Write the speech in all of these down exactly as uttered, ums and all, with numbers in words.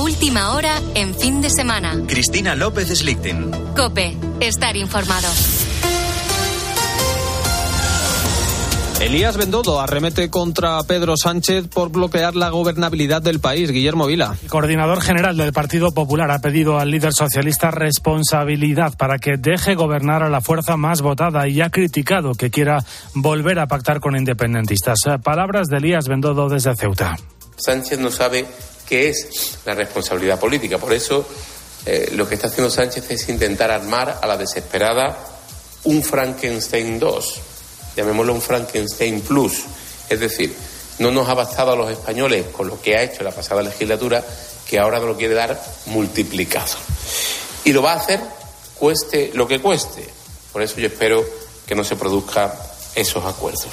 última hora en fin de semana. Cristina López Slichting. COPE. Estar informado. Elías Bendodo arremete contra Pedro Sánchez por bloquear la gobernabilidad del país. Guillermo Vila. El coordinador general del Partido Popular ha pedido al líder socialista responsabilidad para que deje gobernar a la fuerza más votada y ha criticado que quiera volver a pactar con independentistas. Palabras de Elías Bendodo desde Ceuta. Sánchez no sabe qué es la responsabilidad política. Por eso eh, lo que está haciendo Sánchez es intentar armar a la desesperada un Frankenstein dos. Llamémoslo un Frankenstein Plus, es decir, no nos ha bastado a los españoles con lo que ha hecho la pasada legislatura, que ahora nos lo quiere dar multiplicado. Y lo va a hacer cueste lo que cueste. Por eso yo espero que no se produzcan esos acuerdos.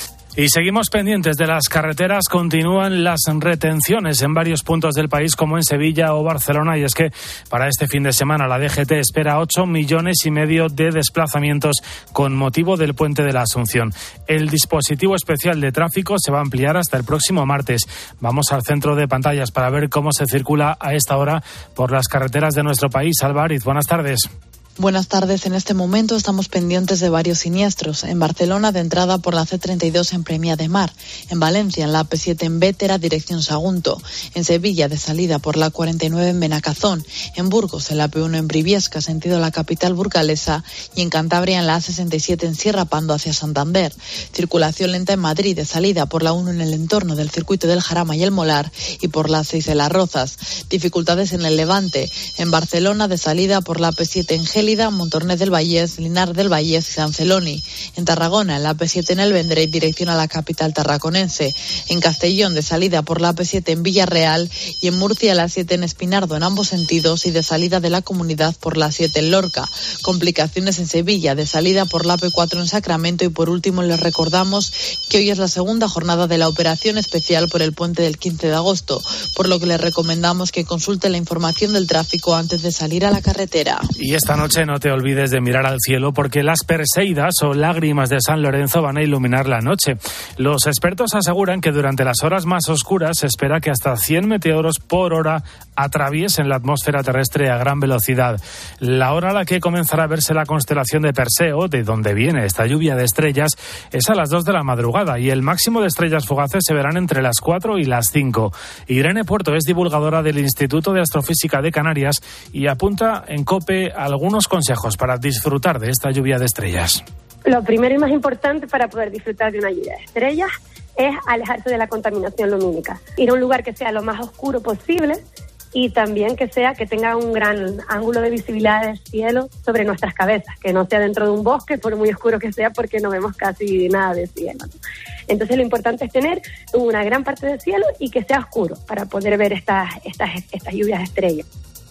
Y seguimos pendientes de las carreteras. Continúan las retenciones en varios puntos del país, como en Sevilla o Barcelona, y es que para este fin de semana la D G T espera ocho millones y medio de desplazamientos con motivo del puente de la Asunción. El dispositivo especial de tráfico se va a ampliar hasta el próximo martes. Vamos al centro de pantallas para ver cómo se circula a esta hora por las carreteras de nuestro país. Alba Ariz, buenas tardes. Buenas tardes. En este momento estamos pendientes de varios siniestros. En Barcelona, de entrada por la C treinta y dos en Premià de Mar. En Valencia, en la A P siete en Bétera, dirección Sagunto. En Sevilla, de salida por la cuarenta y nueve en Benacazón. En Burgos, en la P uno en Briviesca, sentido la capital burgalesa. Y en Cantabria, en la A sesenta y siete en Sierra Pando, hacia Santander. Circulación lenta en Madrid, de salida por la uno en el entorno del circuito del Jarama y el Molar. Y por la seis en Las Rozas. Dificultades en el Levante. En Barcelona, de salida por la A P siete en Gélida, Montornès del Vallès, Linar del Vallès y San Celoni. En Tarragona, en la A P siete en el Vendrell, dirección a la capital tarraconense. En Castellón, de salida por la A P siete en Villarreal. Y en Murcia, la siete en Espinardo, en ambos sentidos. Y de salida de la comunidad por la siete en Lorca. Complicaciones en Sevilla, de salida por la A P cuatro en Sacramento. Y por último, les recordamos que hoy es la segunda jornada de la operación especial por el puente del quince de agosto, por lo que les recomendamos que consulte la información del tráfico antes de salir a la carretera. Y esta noche no te olvides de mirar al cielo, porque las Perseidas o lágrimas de San Lorenzo van a iluminar la noche. Los expertos aseguran que durante las horas más oscuras se espera que hasta cien meteoros por hora atraviesen la atmósfera terrestre a gran velocidad. La hora a la que comenzará a verse la constelación de Perseo, de donde viene esta lluvia de estrellas, es a las dos de la madrugada, y el máximo de estrellas fugaces se verán entre las cuatro y las cinco. Irene Puerto es divulgadora del Instituto de Astrofísica de Canarias y apunta en COPE algunos consejos para disfrutar de esta lluvia de estrellas. Lo primero y más importante para poder disfrutar de una lluvia de estrellas es alejarse de la contaminación lumínica. Ir a un lugar que sea lo más oscuro posible y también que sea que tenga un gran ángulo de visibilidad del cielo sobre nuestras cabezas, que no sea dentro de un bosque, por muy oscuro que sea, porque no vemos casi nada de cielo, ¿no? Entonces lo importante es tener una gran parte del cielo y que sea oscuro para poder ver estas, estas, estas lluvias de estrellas.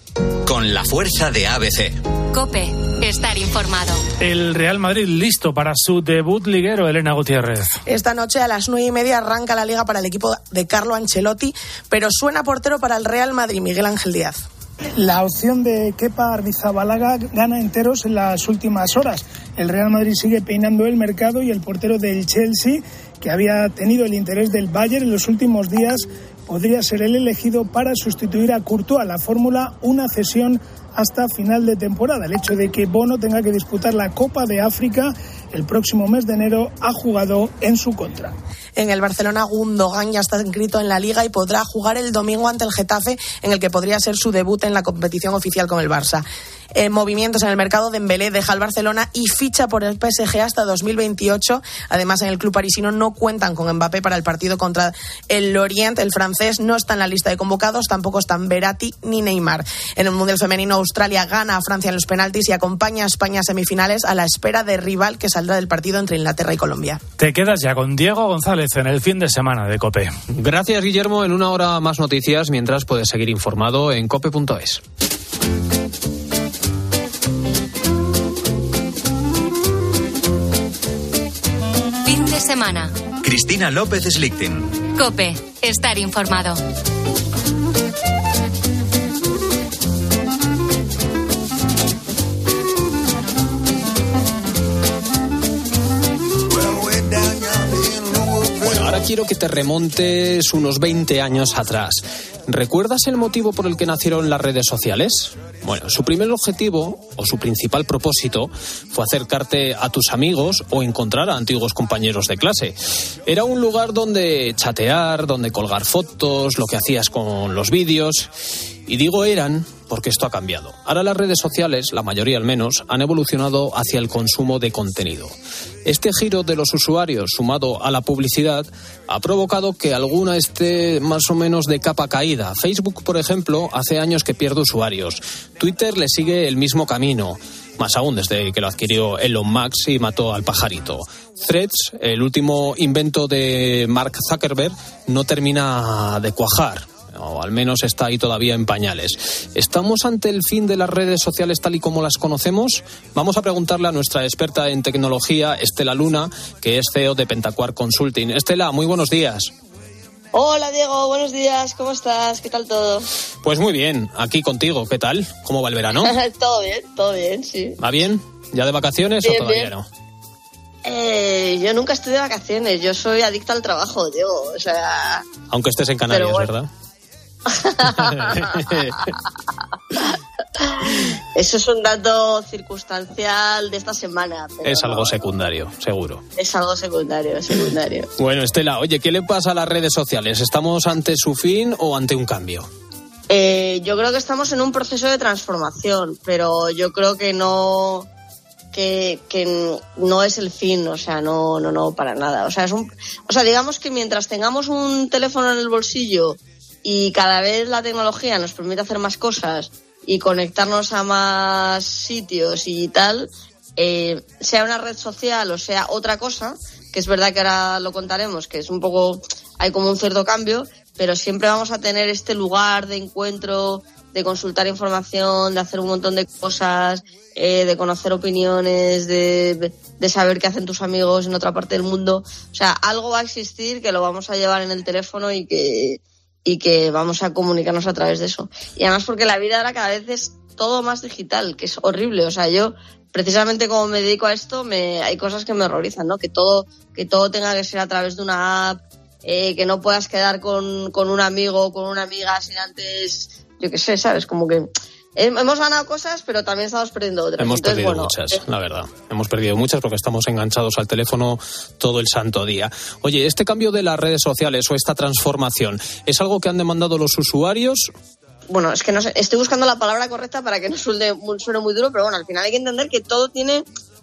Con la fuerza de A B C. COPE. Estar informado. El Real Madrid listo para su debut liguero, Elena Gutiérrez. Esta noche a las nueve y media arranca la Liga para el equipo de Carlo Ancelotti, pero suena portero para el Real Madrid, Miguel Ángel Díaz. La opción de Kepa Arrizabalaga gana enteros en las últimas horas. El Real Madrid sigue peinando el mercado y el portero del Chelsea, que había tenido el interés del Bayern en los últimos días, podría ser el elegido para sustituir a Courtois. La fórmula, una cesión hasta final de temporada. El hecho de que Bono tenga que disputar la Copa de África el próximo mes de enero ha jugado en su contra. En el Barcelona, Gundogan ya está inscrito en la Liga y podrá jugar el domingo ante el Getafe, en el que podría ser su debut en la competición oficial con el Barça. Eh, movimientos en el mercado. Dembélé deja el Barcelona y ficha por el P S G hasta dos mil veintiocho. Además, en el club parisino no cuentan con Mbappé para el partido contra el Lorient. El francés no está en la lista de convocados, tampoco están Verratti ni Neymar. En el Mundial Femenino, Australia gana a Francia en los penaltis y acompaña a España a semifinales a la espera de rival que saldrá del partido entre Inglaterra y Colombia. Te quedas ya con Diego González en el fin de semana de COPE. Gracias, Guillermo. En una hora más noticias, mientras puedes seguir informado en cope punto es. Fin de semana. Cristina López Slichting. COPE. Estar informado. Bueno, ahora quiero que te remontes unos veinte años atrás. ¿Recuerdas el motivo por el que nacieron las redes sociales? Bueno, su primer objetivo, o su principal propósito, fue acercarte a tus amigos o encontrar a antiguos compañeros de clase. Era un lugar donde chatear, donde colgar fotos, lo que hacías con los vídeos. Y digo eran porque esto ha cambiado. Ahora las redes sociales, la mayoría al menos, han evolucionado hacia el consumo de contenido. Este giro de los usuarios, sumado a la publicidad, ha provocado que alguna esté más o menos de capa caída. Facebook, por ejemplo, hace años que pierde usuarios. Twitter le sigue el mismo camino, más aún desde que lo adquirió Elon Musk y mató al pajarito. Threads, el último invento de Mark Zuckerberg, no termina de cuajar. O al menos está ahí todavía en pañales. ¿Estamos ante el fin de las redes sociales tal y como las conocemos? Vamos a preguntarle a nuestra experta en tecnología, Estela Luna, que es C E O de Pentacuar Consulting. Estela, muy buenos días. Hola Diego, buenos días, ¿cómo estás? ¿Qué tal todo? Pues muy bien, aquí contigo, ¿qué tal? ¿Cómo va el verano? Todo bien, todo bien, sí. ¿Va bien? ¿Ya de vacaciones bien, o todavía bien. no? Eh, yo nunca estoy de vacaciones, yo soy adicta al trabajo, Diego, o sea... Aunque estés en Canarias, bueno. ¿verdad? Eso es un dato circunstancial de esta semana. Pero es algo no, secundario, seguro. Es algo secundario, secundario. Bueno, Estela, oye, ¿qué le pasa a las redes sociales? ¿Estamos ante su fin o ante un cambio? Eh, yo creo que estamos en un proceso de transformación, pero yo creo que no... Que, que no es el fin, o sea, no, no, no, para nada. O sea, es un, o sea, digamos que mientras tengamos un teléfono en el bolsillo y cada vez la tecnología nos permite hacer más cosas y conectarnos a más sitios y tal, eh, sea una red social o sea otra cosa, que es verdad que ahora lo contaremos, que es un poco, hay como un cierto cambio, pero siempre vamos a tener este lugar de encuentro, de consultar información, de hacer un montón de cosas, eh, de conocer opiniones, de, de saber qué hacen tus amigos en otra parte del mundo. O sea, algo va a existir que lo vamos a llevar en el teléfono y que... y que vamos a comunicarnos a través de eso. Y además porque la vida ahora cada vez es todo más digital, que es horrible. O sea, yo, precisamente como me dedico a esto, me hay cosas que me horrorizan, ¿no? Que todo que todo tenga que ser a través de una app, eh, que no puedas quedar con, con un amigo o con una amiga sin antes, yo qué sé, ¿sabes? Como que... Hemos ganado cosas, pero también estamos perdiendo otras. Hemos Entonces, perdido bueno, muchas, eh... la verdad. Hemos perdido muchas porque estamos enganchados al teléfono todo el santo día. Oye, este cambio de las redes sociales o esta transformación, ¿es algo que han demandado los usuarios? Bueno, es que no sé, estoy buscando la palabra correcta para que no suene, suene muy duro, pero bueno, al final hay que entender que todo tiene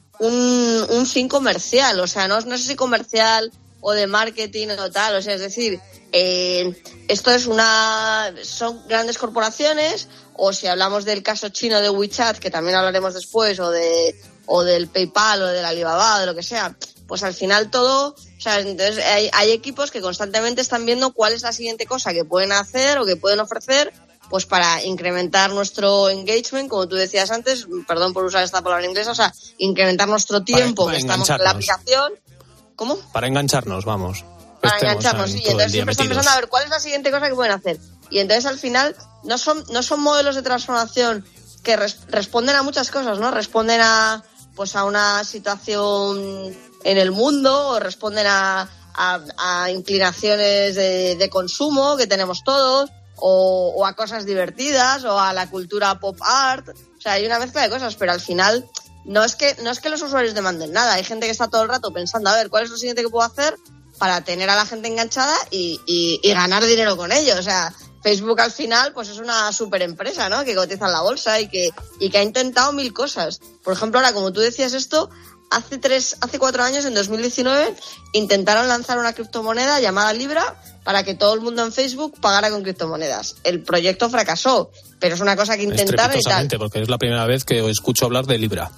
un, un fin comercial. O sea, no, no sé si comercial o de marketing o tal. O sea, es decir, eh, esto es una... son grandes corporaciones... O si hablamos del caso chino de WeChat, que también hablaremos después, o de o del PayPal, o del Alibaba, o de lo que sea, pues al final todo, o sea, entonces hay, hay equipos que constantemente están viendo cuál es la siguiente cosa que pueden hacer o que pueden ofrecer, pues para incrementar nuestro engagement, como tú decías antes, perdón por usar esta palabra inglesa, o sea, incrementar nuestro tiempo para, para que estamos en la aplicación. ¿Cómo? Para engancharnos, vamos. Para engancharnos, sí. Entonces siempre están pensando a ver cuál es la siguiente cosa que pueden hacer. Y entonces al final no son no son modelos de transformación que res, responden a muchas cosas, ¿no? Responden a pues a una situación en el mundo, o responden a, a, a inclinaciones de, de consumo que tenemos todos, o, o a cosas divertidas, o a la cultura pop art. O sea, hay una mezcla de cosas, pero al final no es que no es que los usuarios demanden nada. Hay gente que está todo el rato pensando, a ver, ¿cuál es lo siguiente que puedo hacer para tener a la gente enganchada y, y, y ganar dinero con ello? O sea, Facebook al final pues es una super empresa, ¿no? Que cotiza en la bolsa y que y que ha intentado mil cosas. Por ejemplo, ahora como tú decías esto, hace tres, hace cuatro años, en dos mil diecinueve, intentaron lanzar una criptomoneda llamada Libra para que todo el mundo en Facebook pagara con criptomonedas. El proyecto fracasó, pero es una cosa que intentaron y tal. Porque es la primera vez que escucho hablar de Libra.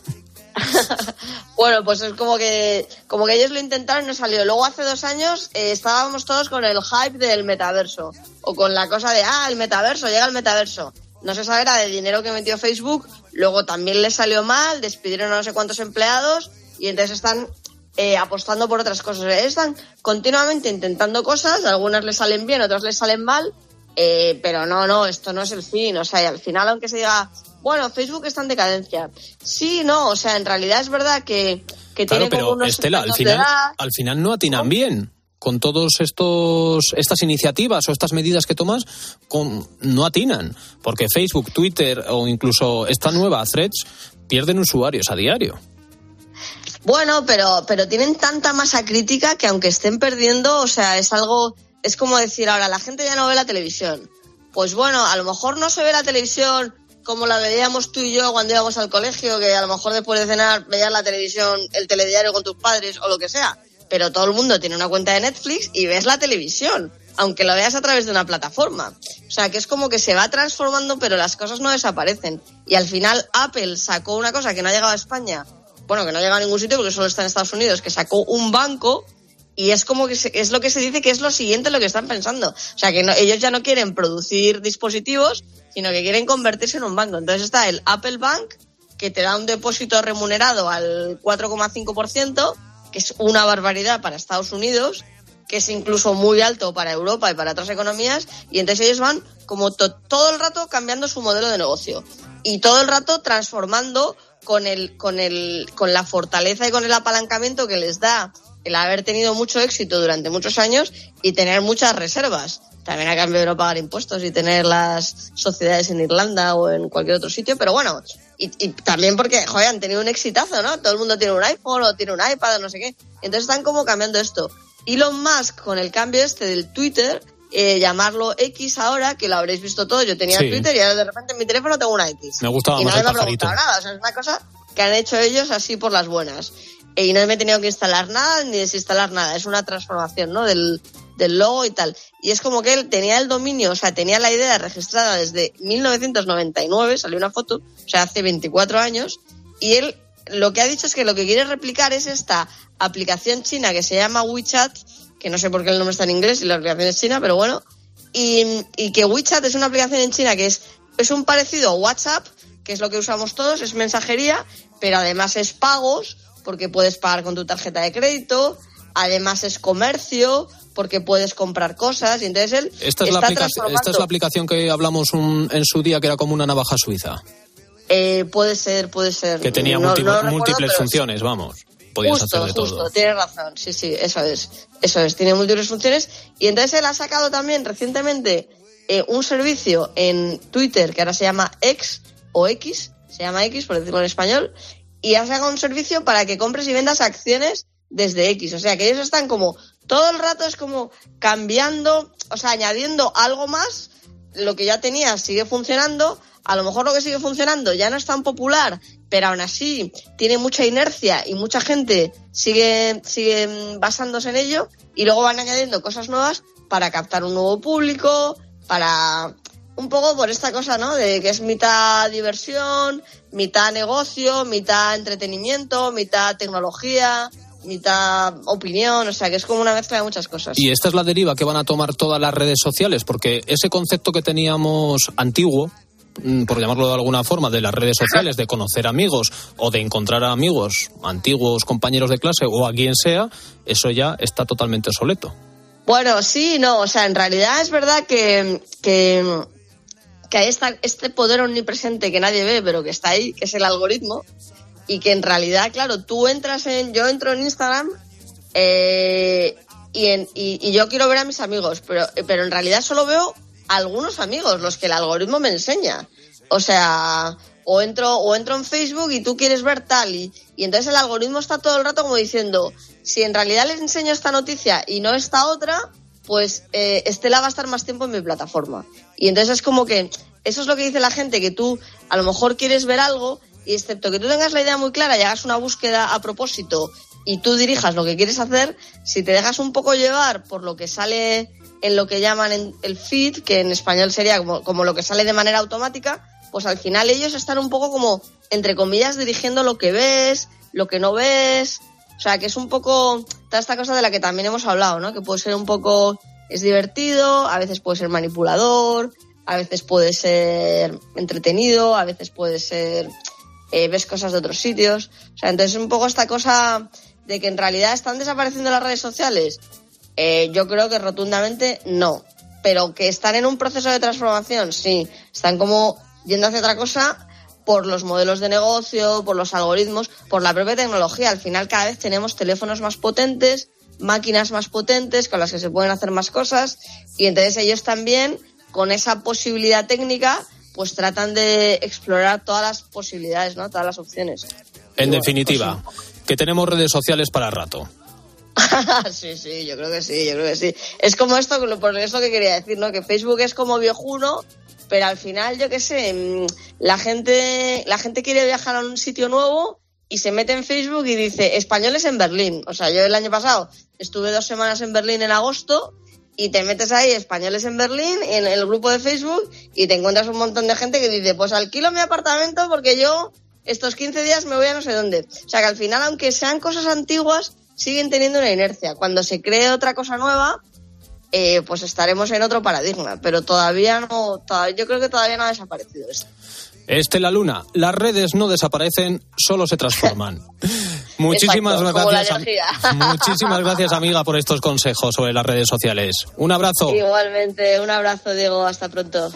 Bueno, pues es como que como que ellos lo intentaron y no salió. Luego hace dos años eh, estábamos todos con el hype del metaverso, o con la cosa de, ah, el metaverso, llega el metaverso. No se sabe, era de dinero que metió Facebook, luego también les salió mal, despidieron a no sé cuántos empleados y entonces están eh, apostando por otras cosas. Están continuamente intentando cosas, algunas les salen bien, otras les salen mal, eh, pero no, no, esto no es el fin. O sea, y al final, aunque se diga, bueno, Facebook está en decadencia. Sí, no, o sea, en realidad es verdad que, que claro, tiene como pero unos Estela, al final, al final no atinan bien. con todos estos estas iniciativas o estas medidas que tomas con, no atinan, porque Facebook, Twitter o incluso esta nueva Threads pierden usuarios a diario. Bueno, pero pero tienen tanta masa crítica que aunque estén perdiendo, o sea, es algo, es como decir ahora, la gente ya no ve la televisión. Pues bueno, a lo mejor no se ve la televisión como la veíamos tú y yo cuando íbamos al colegio, que a lo mejor después de cenar veías la televisión, el telediario con tus padres o lo que sea, pero todo el mundo tiene una cuenta de Netflix y ves la televisión, aunque lo veas a través de una plataforma. O sea, que es como que se va transformando, pero las cosas no desaparecen. Y al final Apple sacó una cosa que no ha llegado a España, bueno, que no ha llegado a ningún sitio porque solo está en Estados Unidos, que sacó un banco, y es como que se, es lo que se dice que es lo siguiente lo que están pensando. O sea, que no, ellos ya no quieren producir dispositivos, sino que quieren convertirse en un banco. Entonces está el Apple Bank, que te da un depósito remunerado al cuatro coma cinco por ciento, que es una barbaridad para Estados Unidos, que es incluso muy alto para Europa y para otras economías, y entonces ellos van como to- todo el rato cambiando su modelo de negocio y todo el rato transformando con el con el con la fortaleza y con el apalancamiento que les da el haber tenido mucho éxito durante muchos años y tener muchas reservas. También a cambio de no pagar impuestos y tener las sociedades en Irlanda o en cualquier otro sitio, pero bueno, y, y también porque, joder, han tenido un exitazo, ¿no? Todo el mundo tiene un iPhone o tiene un iPad o no sé qué. Entonces están como cambiando esto. Elon Musk, con el cambio este del Twitter, eh, llamarlo X ahora, que lo habréis visto todo, yo tenía sí. Twitter y ahora de repente en mi teléfono tengo una X. Me gustaba y más nadie el me ha pajarito. preguntado nada, o sea, es una cosa que han hecho ellos así por las buenas. Y no me he tenido que instalar nada ni desinstalar nada, es una transformación, ¿no? Del, del logo y tal. Y es como que él tenía el dominio, o sea, tenía la idea registrada desde mil novecientos noventa y nueve, salió una foto, o sea, hace veinticuatro años, y él lo que ha dicho es que lo que quiere replicar es esta aplicación china que se llama WeChat, que no sé por qué el nombre está en inglés y la aplicación es china, pero bueno, y, y que WeChat es una aplicación en China que es, es un parecido a WhatsApp, que es lo que usamos todos, es mensajería, pero además es pagos, porque puedes pagar con tu tarjeta de crédito, además es comercio, porque puedes comprar cosas, y entonces él esta es, está la, aplica- esta es la aplicación que hablamos un, en su día, que era como una navaja suiza. Eh, puede ser, puede ser. Que tenía no, múltiples, no recuerdo, múltiples funciones, sí. Vamos. Podías justo, hacer de justo, todo. Tienes razón, sí, sí, eso es, eso es, tiene múltiples funciones, y entonces él ha sacado también recientemente eh, un servicio en Twitter que ahora se llama X, o X, se llama X por decirlo en español, y ha sacado un servicio para que compres y vendas acciones desde X, o sea que ellos están como, todo el rato es como cambiando, o sea, añadiendo algo más, lo que ya tenías sigue funcionando, a lo mejor lo que sigue funcionando ya no es tan popular, pero aún así tiene mucha inercia y mucha gente sigue, sigue basándose en ello, y luego van añadiendo cosas nuevas para captar un nuevo público, para un poco por esta cosa, ¿no? De que es mitad diversión, mitad negocio, mitad entretenimiento, mitad tecnología, mitad opinión, o sea que es como una mezcla de muchas cosas. Y esta es la deriva que van a tomar todas las redes sociales, porque ese concepto que teníamos antiguo, por llamarlo de alguna forma, de las redes sociales, de conocer amigos o de encontrar a amigos, antiguos compañeros de clase o a quien sea, eso ya está totalmente obsoleto. Bueno, sí, no, o sea, en realidad es verdad que, que, que hay esta, este poder omnipresente que nadie ve, pero que está ahí, que es el algoritmo, y que en realidad, claro, tú entras en, yo entro en Instagram eh, y, en, y, y yo quiero ver a mis amigos, pero, pero en realidad solo veo algunos amigos, los que el algoritmo me enseña. O sea, o entro o entro en Facebook y tú quieres ver tal, y, y entonces el algoritmo está todo el rato como diciendo, si en realidad les enseño esta noticia y no esta otra, pues eh, Estela va a estar más tiempo en mi plataforma. Y entonces es como que, eso es lo que dice la gente, que tú a lo mejor quieres ver algo, y excepto que tú tengas la idea muy clara y hagas una búsqueda a propósito y tú dirijas lo que quieres hacer, si te dejas un poco llevar por lo que sale en lo que llaman en el feed, que en español sería como, como lo que sale de manera automática, pues al final ellos están un poco como, entre comillas, dirigiendo lo que ves, lo que no ves. O sea, que es un poco toda esta cosa de la que también hemos hablado, ¿no? Que puede ser un poco, es divertido, a veces puede ser manipulador, a veces puede ser entretenido, a veces puede ser, eh, ves cosas de otros sitios. O sea, entonces un poco esta cosa de que en realidad están desapareciendo las redes sociales. Eh, yo creo que rotundamente no, pero que están en un proceso de transformación, sí, están como yendo hacia otra cosa por los modelos de negocio, por los algoritmos, por la propia tecnología. Al final cada vez tenemos teléfonos más potentes, máquinas más potentes con las que se pueden hacer más cosas, y entonces ellos también, con esa posibilidad técnica, pues tratan de explorar todas las posibilidades, ¿no? Todas las opciones. En y definitiva, bueno, pues sí. que tenemos redes sociales para rato. sí, sí, yo creo que sí, yo creo que sí. Es como esto, por eso que quería decir, ¿no? Que Facebook es como viejuno, pero al final, yo qué sé, la gente, la gente quiere viajar a un sitio nuevo y se mete en Facebook y dice españoles en Berlín. O sea, yo el año pasado estuve dos semanas en Berlín en agosto y te metes ahí españoles en Berlín en el grupo de Facebook y te encuentras un montón de gente que dice, pues alquilo mi apartamento porque yo estos quince días me voy a no sé dónde. O sea, que al final, aunque sean cosas antiguas, siguen teniendo una inercia. Cuando se cree otra cosa nueva, eh, pues estaremos en otro paradigma. Pero todavía no, todavía, yo creo que todavía no ha desaparecido esto. Estela Luna, las redes no desaparecen, solo se transforman. Muchísimas Exacto, gracias, am- muchísimas gracias, amiga, por estos consejos sobre las redes sociales. Un abrazo. Igualmente, un abrazo, Diego, hasta pronto.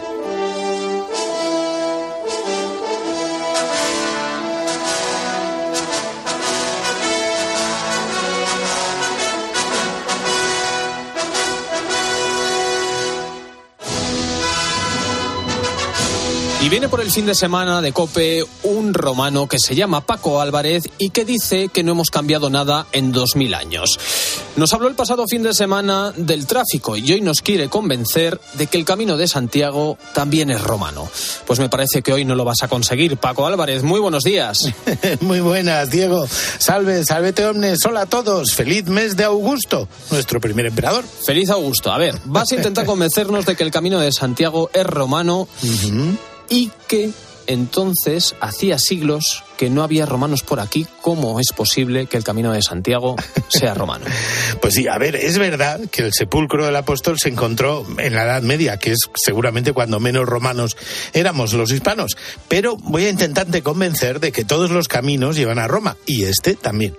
Y viene por el fin de semana de COPE un romano que se llama Paco Álvarez y que dice que no hemos cambiado nada en dos mil años. Nos habló el pasado fin de semana del tráfico y hoy nos quiere convencer de que el Camino de Santiago también es romano. Pues me parece que hoy no lo vas a conseguir. Paco Álvarez, muy buenos días. Muy buenas, Diego. Salve, salvete omnes. Hola a todos. Feliz mes de Augusto, nuestro primer emperador. Feliz Augusto. A ver, vas a intentar convencernos de que el Camino de Santiago es romano. Uh-huh. Y que entonces hacía siglos que no había romanos por aquí. ¿Cómo es posible que el Camino de Santiago sea romano? Pues sí, a ver, es verdad que el sepulcro del apóstol se encontró en la Edad Media, que es seguramente cuando menos romanos éramos los hispanos, pero voy a intentarte convencer de que todos los caminos llevan a Roma, y este también.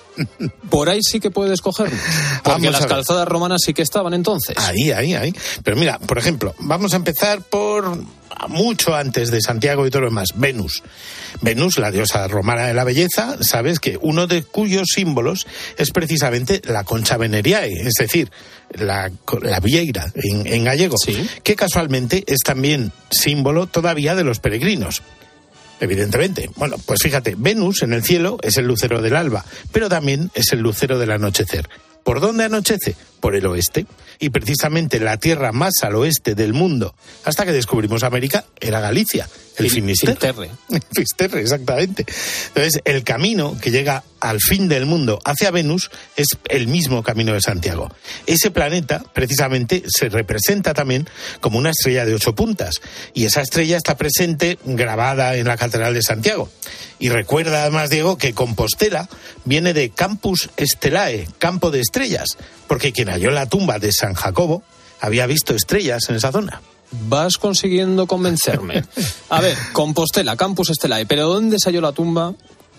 Por ahí sí que puedes cogerlo, porque las calzadas romanas sí que estaban entonces. Ahí, ahí, ahí. Pero mira, por ejemplo, vamos a empezar por mucho antes de Santiago y todo lo demás, Venus. Venus, la diosa romana de la belleza, sabes que uno de cuyos símbolos es precisamente la concha veneriae, es decir, la, la vieira en, en gallego, ¿sí? Que casualmente es también símbolo todavía de los peregrinos. Evidentemente. Bueno, pues fíjate, Venus en el cielo es el lucero del alba, pero también es el lucero del anochecer. ¿Por dónde anochece? Por el oeste. Y precisamente la tierra más al oeste del mundo, hasta que descubrimos América, era Galicia, el Finisterre. Finisterre, exactamente. Entonces, el camino que llega al fin del mundo hacia Venus es el mismo camino de Santiago. Ese planeta, precisamente, se representa también como una estrella de ocho puntas. Y esa estrella está presente, grabada en la Catedral de Santiago. Y recuerda además, Diego, que Compostela viene de Campus Stellae, campo de estrellas, porque quien halló la tumba de San Jacobo había visto estrellas en esa zona. Vas consiguiendo convencerme. A ver, Compostela, Campus Stellae, pero ¿dónde se halló la tumba?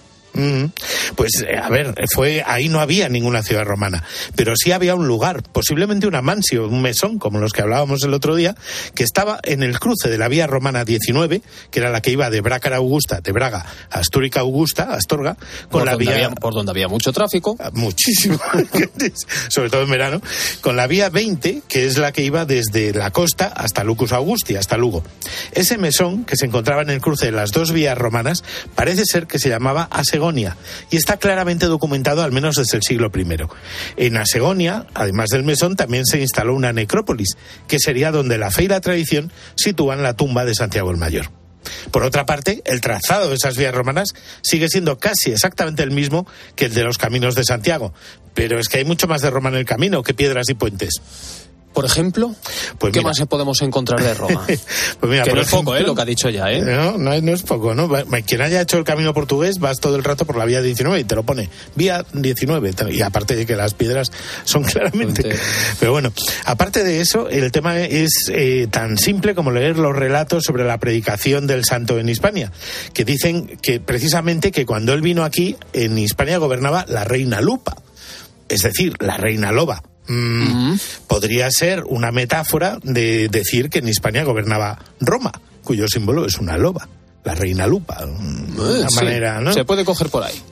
Mm, pues, a ver, fue ahí no había ninguna ciudad romana, pero sí había un lugar, posiblemente una mansio, un mesón, como los que hablábamos el otro día, que estaba en el cruce de la vía romana diecinueve, que era la que iba de Brácara Augusta, de Braga a Astúrica Augusta, Astorga, con por la vía... Había, por donde había mucho tráfico. Muchísimo, sobre todo en verano, con la vía veinte, que es la que iba desde la costa hasta Lucus Augusti, hasta Lugo. Ese mesón, que se encontraba en el cruce de las dos vías romanas, parece ser que se llamaba Asegonia, y está claramente documentado al menos desde el siglo primero. En Asegonia, además del mesón, también se instaló una necrópolis, que sería donde la fe y la tradición sitúan la tumba de Santiago el Mayor. Por otra parte, el trazado de esas vías romanas sigue siendo casi exactamente el mismo que el de los caminos de Santiago, pero es que hay mucho más de Roma en el camino que piedras y puentes. Por ejemplo, pues ¿qué mira. más podemos encontrar de Roma? Pues mira, que por no ejemplo, es poco, ¿eh? Lo que ha dicho ya, ¿eh? No, no, no es poco, ¿no? Quien haya hecho el camino portugués vas todo el rato por la vía diecinueve y te lo pone vía diecinueve, y aparte de que las piedras son claramente... Pero bueno, aparte de eso, el tema es eh, tan simple como leer los relatos sobre la predicación del santo en Hispania, que dicen que precisamente que cuando él vino aquí, en Hispania gobernaba la reina Lupa, es decir, la reina loba. Mm, uh-huh. Podría ser una metáfora de decir que en Hispania gobernaba Roma, cuyo símbolo es una loba. la reina Lupa, de una sí, manera, ¿no? Se puede coger por ahí.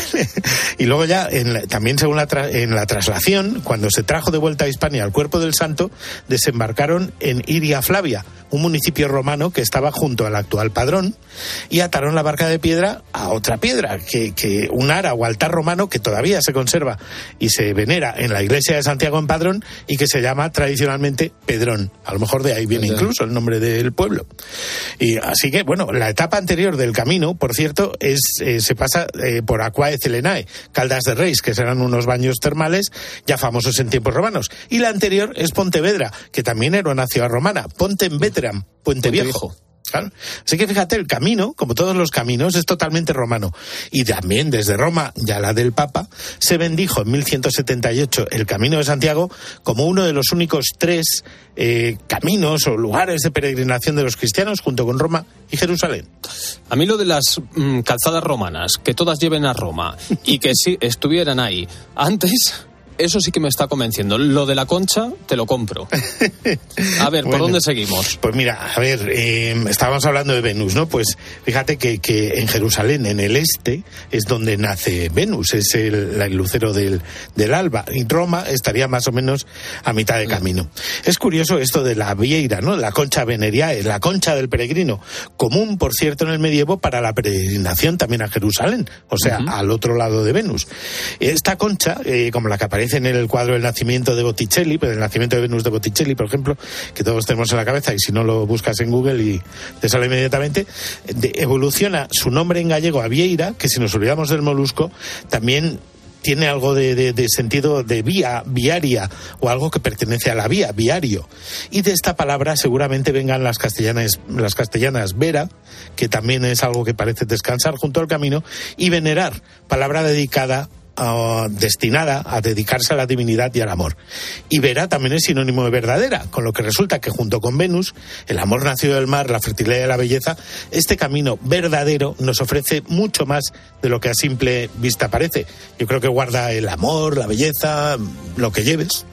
Y luego ya, en la, también según la, tra, en la traslación, cuando se trajo de vuelta a Hispania el cuerpo del santo, desembarcaron en Iria Flavia, un municipio romano que estaba junto al actual Padrón, y ataron la barca de piedra a otra piedra, que, que un ara o altar romano que todavía se conserva y se venera en la iglesia de Santiago en Padrón y que se llama tradicionalmente Pedrón. A lo mejor de ahí viene incluso el nombre del pueblo. Y así que, bueno, la etapa anterior del camino, por cierto, es eh, se pasa eh, por Aquae Celenae, Caldas de Reis, que serán unos baños termales ya famosos en tiempos romanos. Y la anterior es Pontevedra, que también era una ciudad romana. Ponte en Veteram, Puente, Puente Viejo. Viejo. Claro. Así que fíjate, el camino, como todos los caminos, es totalmente romano. Y también desde Roma, ya la del Papa, se bendijo en mil ciento setenta y ocho el Camino de Santiago como uno de los únicos tres eh, caminos o lugares de peregrinación de los cristianos, junto con Roma y Jerusalén. A mí lo de las mmm, calzadas romanas, que todas lleven a Roma y que sí estuvieran ahí antes... Eso sí que me está convenciendo. Lo de la concha, te lo compro. A ver, ¿por bueno, dónde seguimos? Pues mira, a ver, eh, estábamos hablando de Venus, ¿no? Pues fíjate que, que en Jerusalén, en el este, es donde nace Venus, es el, el lucero del, del alba. Y Roma estaría más o menos a mitad de camino. Es curioso esto de la vieira, ¿no? La concha veneriae, la concha del peregrino. Común, por cierto, en el medievo para la peregrinación también a Jerusalén, o sea, uh-huh. al otro lado de Venus. Esta concha, eh, como la que aparece en el cuadro El nacimiento de Botticelli, pero el nacimiento de Venus de Botticelli, por ejemplo, que todos tenemos en la cabeza, y si no lo buscas en Google y te sale inmediatamente, de, evoluciona su nombre en gallego a vieira, que si nos olvidamos del molusco, también tiene algo de, de, de sentido de vía, viaria, o algo que pertenece a la vía, viario. Y de esta palabra seguramente vengan las castellanas, las castellanas vera, que también es algo que parece descansar junto al camino, y venerar, palabra dedicada Uh, destinada a dedicarse a la divinidad y al amor. Y vera también es sinónimo de verdadera, con lo que resulta que junto con Venus, el amor nacido del mar, la fertilidad y la belleza, este camino verdadero nos ofrece mucho más de lo que a simple vista parece. Yo creo que guarda el amor, la belleza, lo que lleves.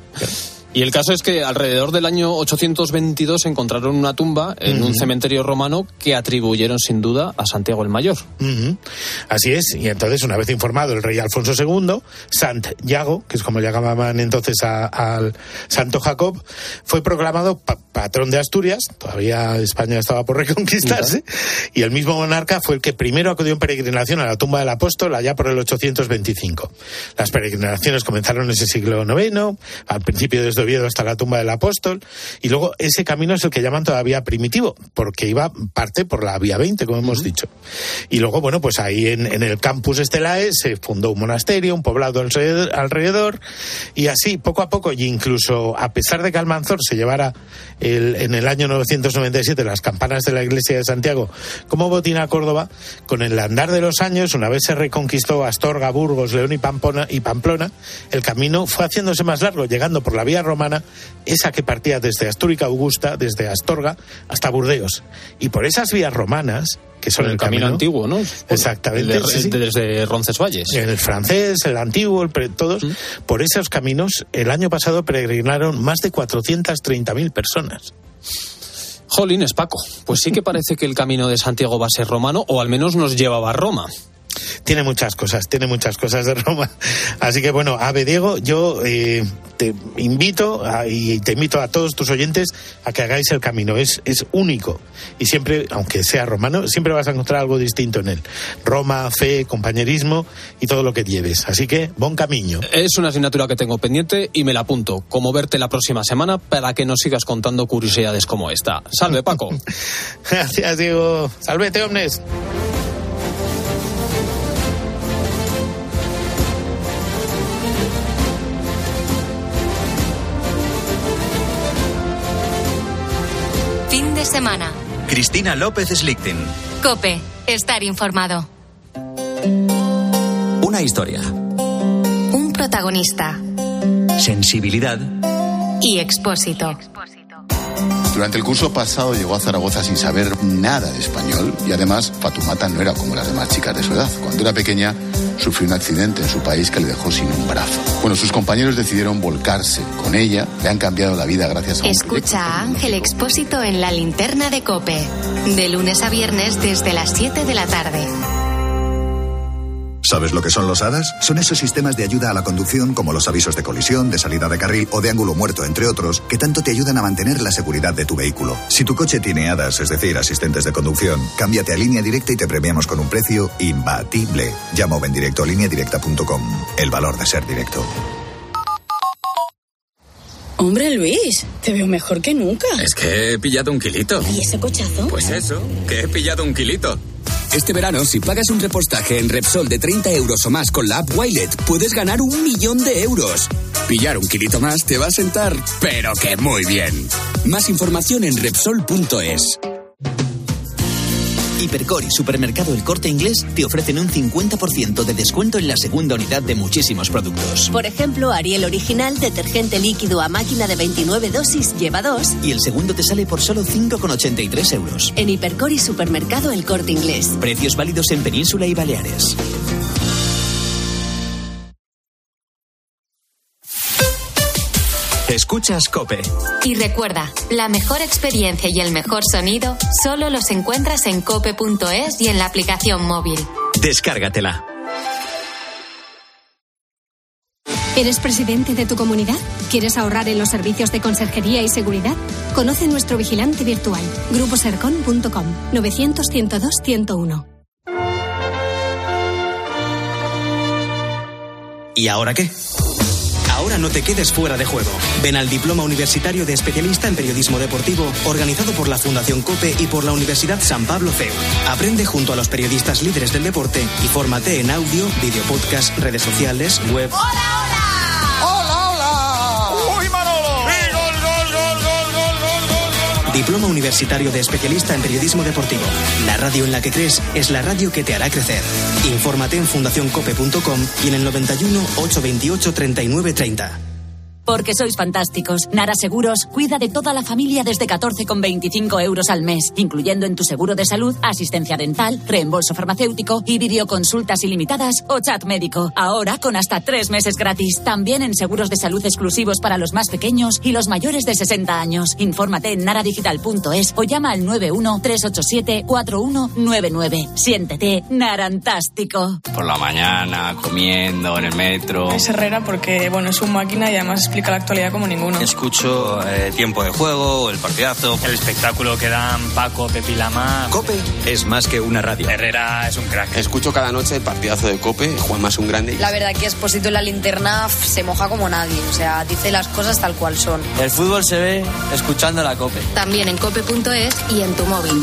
Y el caso es que alrededor del año ochocientos veintidós encontraron una tumba en uh-huh. un cementerio romano que atribuyeron sin duda a Santiago el Mayor. Uh-huh. Así es, y entonces una vez informado el rey Alfonso segundo, Santiago, que es como llamaban entonces al Santo Jacob, fue proclamado pa- patrón de Asturias, todavía España estaba por reconquistarse, uh-huh. y el mismo monarca fue el que primero acudió en peregrinación a la tumba del apóstol allá por el ochocientos veinticinco. Las peregrinaciones comenzaron en ese siglo noveno, al principio de Oviedo hasta la tumba del apóstol, y luego ese camino es el que llaman todavía primitivo, porque iba parte por la vía veinte, como uh-huh. hemos dicho. Y luego, bueno, pues ahí en, en el campus Estelae se fundó un monasterio, un poblado alrededor, alrededor, y así, poco a poco, y incluso a pesar de que Almanzor se llevara el, en el año novecientos noventa y siete las campanas de la iglesia de Santiago como botín a Córdoba, con el andar de los años, una vez se reconquistó Astorga, Burgos, León y Pamplona, y Pamplona, el camino fue haciéndose más largo, llegando por la vía romana, esa que partía desde Astúrica Augusta, desde Astorga hasta Burdeos. Y por esas vías romanas, que son el, el camino, camino antiguo, ¿no? Exactamente. El de, sí, sí. Desde Roncesvalles. El francés, el antiguo, el pre, todos. ¿Mm? Por esos caminos, el año pasado peregrinaron más de cuatrocientas treinta mil personas. Jolines, Paco, pues sí que parece que el camino de Santiago va a ser romano, o al menos nos llevaba a Roma. Tiene muchas cosas, tiene muchas cosas de Roma. Así que bueno, Ave Diego, yo eh, te invito a, y te invito a todos tus oyentes a que hagáis el camino. Es, es único. Y siempre, aunque sea romano, siempre vas a encontrar algo distinto en él. Roma, fe, compañerismo y todo lo que lleves. Así que, bon camino. Es una asignatura que tengo pendiente y me la apunto. Como verte la próxima semana para que nos sigas contando curiosidades como esta. Salve, Paco. Gracias, Diego. Salvete, omnes. Fin de semana. Cristina López Slichting. COPE. Estar informado. Una historia. Un protagonista. Sensibilidad. Y Expósito. Durante el curso pasado llegó a Zaragoza sin saber nada de español y además Fatumata no era como las demás chicas de su edad. Cuando era pequeña sufrió un accidente en su país que le dejó sin un brazo. Bueno, sus compañeros decidieron volcarse con ella, le han cambiado la vida gracias a un Escucha a Ángel Expósito en La Linterna de COPE, de lunes a viernes desde las siete de la tarde. ¿Sabes lo que son los A D A S? Son esos sistemas de ayuda a la conducción como los avisos de colisión, de salida de carril o de ángulo muerto, entre otros, que tanto te ayudan a mantener la seguridad de tu vehículo. Si tu coche tiene A D A S, es decir, asistentes de conducción, cámbiate a Línea Directa y te premiamos con un precio imbatible. Llama o ven directo a línea directa punto com. El valor de ser directo. Hombre, Luis, te veo mejor que nunca. Es que he pillado un kilito. ¿Y ese cochazo? Pues eso, que he pillado un kilito. Este verano, si pagas un repostaje en Repsol de treinta euros o más con la app Wilet, puedes ganar un millón de euros. Pillar un kilito más te va a sentar, pero que muy bien. Más información en Repsol punto es. Hipercor y Supermercado El Corte Inglés te ofrecen un cincuenta por ciento de descuento en la segunda unidad de muchísimos productos. Por ejemplo, Ariel Original, detergente líquido a máquina de veintinueve dosis, lleva dos. Y el segundo te sale por solo cinco con ochenta y tres euros. En Hipercor y Supermercado El Corte Inglés. Precios válidos en Península y Baleares. Escuchas COPE. Y recuerda, la mejor experiencia y el mejor sonido solo los encuentras en cope punto es y en la aplicación móvil. Descárgatela. ¿Eres presidente de tu comunidad? ¿Quieres ahorrar en los servicios de conserjería y seguridad? Conoce nuestro vigilante virtual, grupo sercon punto com, novecientos, ciento dos, ciento uno. ¿Y ahora qué? Ahora no te quedes fuera de juego. Ven al Diploma Universitario de Especialista en Periodismo Deportivo, organizado por la Fundación COPE y por la Universidad San Pablo C E U. Aprende junto a los periodistas líderes del deporte y fórmate en audio, video podcast, redes sociales, web. ¡Hola, hola! ¡Hola, hola! ¡Uy, Manolo! ¡Sí, gol, gol, gol, gol, gol, gol, gol! Diploma Universitario de Especialista en Periodismo Deportivo. La radio en la que crees es la radio que te hará crecer. Infórmate en fundación cope punto com y en el noventa y uno, ochocientos veintiocho, treinta y nueve treinta. Porque sois fantásticos. Nara Seguros cuida de toda la familia desde catorce con veinticinco euros al mes, incluyendo en tu seguro de salud, asistencia dental, reembolso farmacéutico y videoconsultas ilimitadas o chat médico. Ahora con hasta tres meses gratis. También en seguros de salud exclusivos para los más pequeños y los mayores de sesenta años. Infórmate en nara digital punto es o llama al nueve uno, tres ocho siete, cuatro uno nueve nueve. Siéntete narantástico. Por la mañana, comiendo, en el metro. Es Herrera porque, bueno, es un máquina y además explica la actualidad como ninguno. Escucho eh, Tiempo de Juego, el partidazo, el espectáculo que dan Paco, Pepi Lama. COPE es más que una radio. Herrera es un crack. Escucho cada noche el partidazo de COPE, Juanma es un grande. La verdad que Expósito en La Linterna se moja como nadie, o sea, dice las cosas tal cual son. El fútbol se ve escuchando la COPE. También en cope punto es y en tu móvil.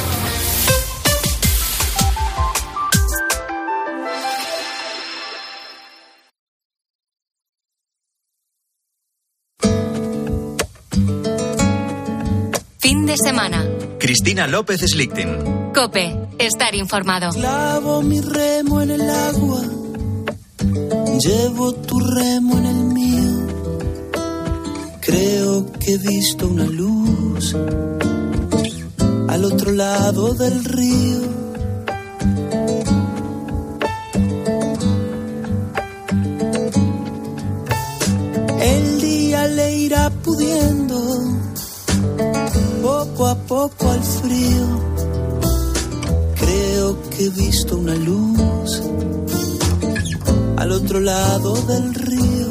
Fin de semana. Cristina López Slichting. COPE. Estar informado. Clavo mi remo en el agua. Llevo tu remo en el mío. Creo que he visto una luz al otro lado del río. El día le irá pudiendo poco a poco al frío. Creo que he visto una luz al otro lado del río.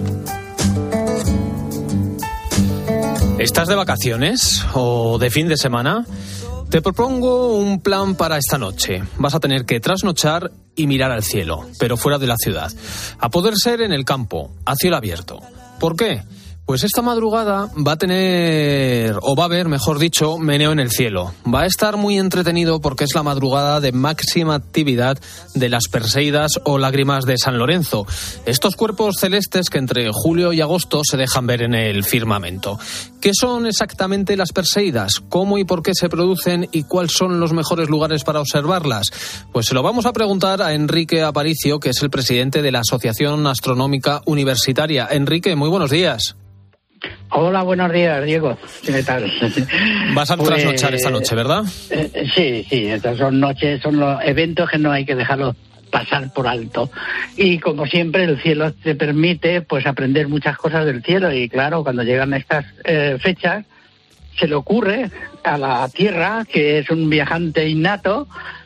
¿Estás de vacaciones o de fin de semana? Te propongo un plan para esta noche. Vas a tener que trasnochar y mirar al cielo, pero fuera de la ciudad. A poder ser en el campo, a cielo abierto. ¿Por qué? Pues esta madrugada va a tener, o va a haber, mejor dicho, meneo en el cielo. Va a estar muy entretenido porque es la madrugada de máxima actividad de las Perseidas o lágrimas de San Lorenzo. Estos cuerpos celestes que entre julio y agosto se dejan ver en el firmamento. ¿Qué son exactamente las Perseidas? ¿Cómo y por qué se producen? ¿Y cuáles son los mejores lugares para observarlas? Pues se lo vamos a preguntar a Enrique Aparicio, que es el presidente de la Asociación Astronómica Universitaria. Enrique, muy buenos días. Hola, buenos días, Diego. ¿Qué tal? Vas a Pues, trasnochar esta noche, ¿verdad? Eh, sí, sí, estas son noches, son los eventos que no hay que dejarlos pasar por alto. Y como siempre, el cielo te permite pues aprender muchas cosas del cielo. Y claro, cuando llegan estas eh, fechas, se le ocurre a la Tierra, que es un viajante innato,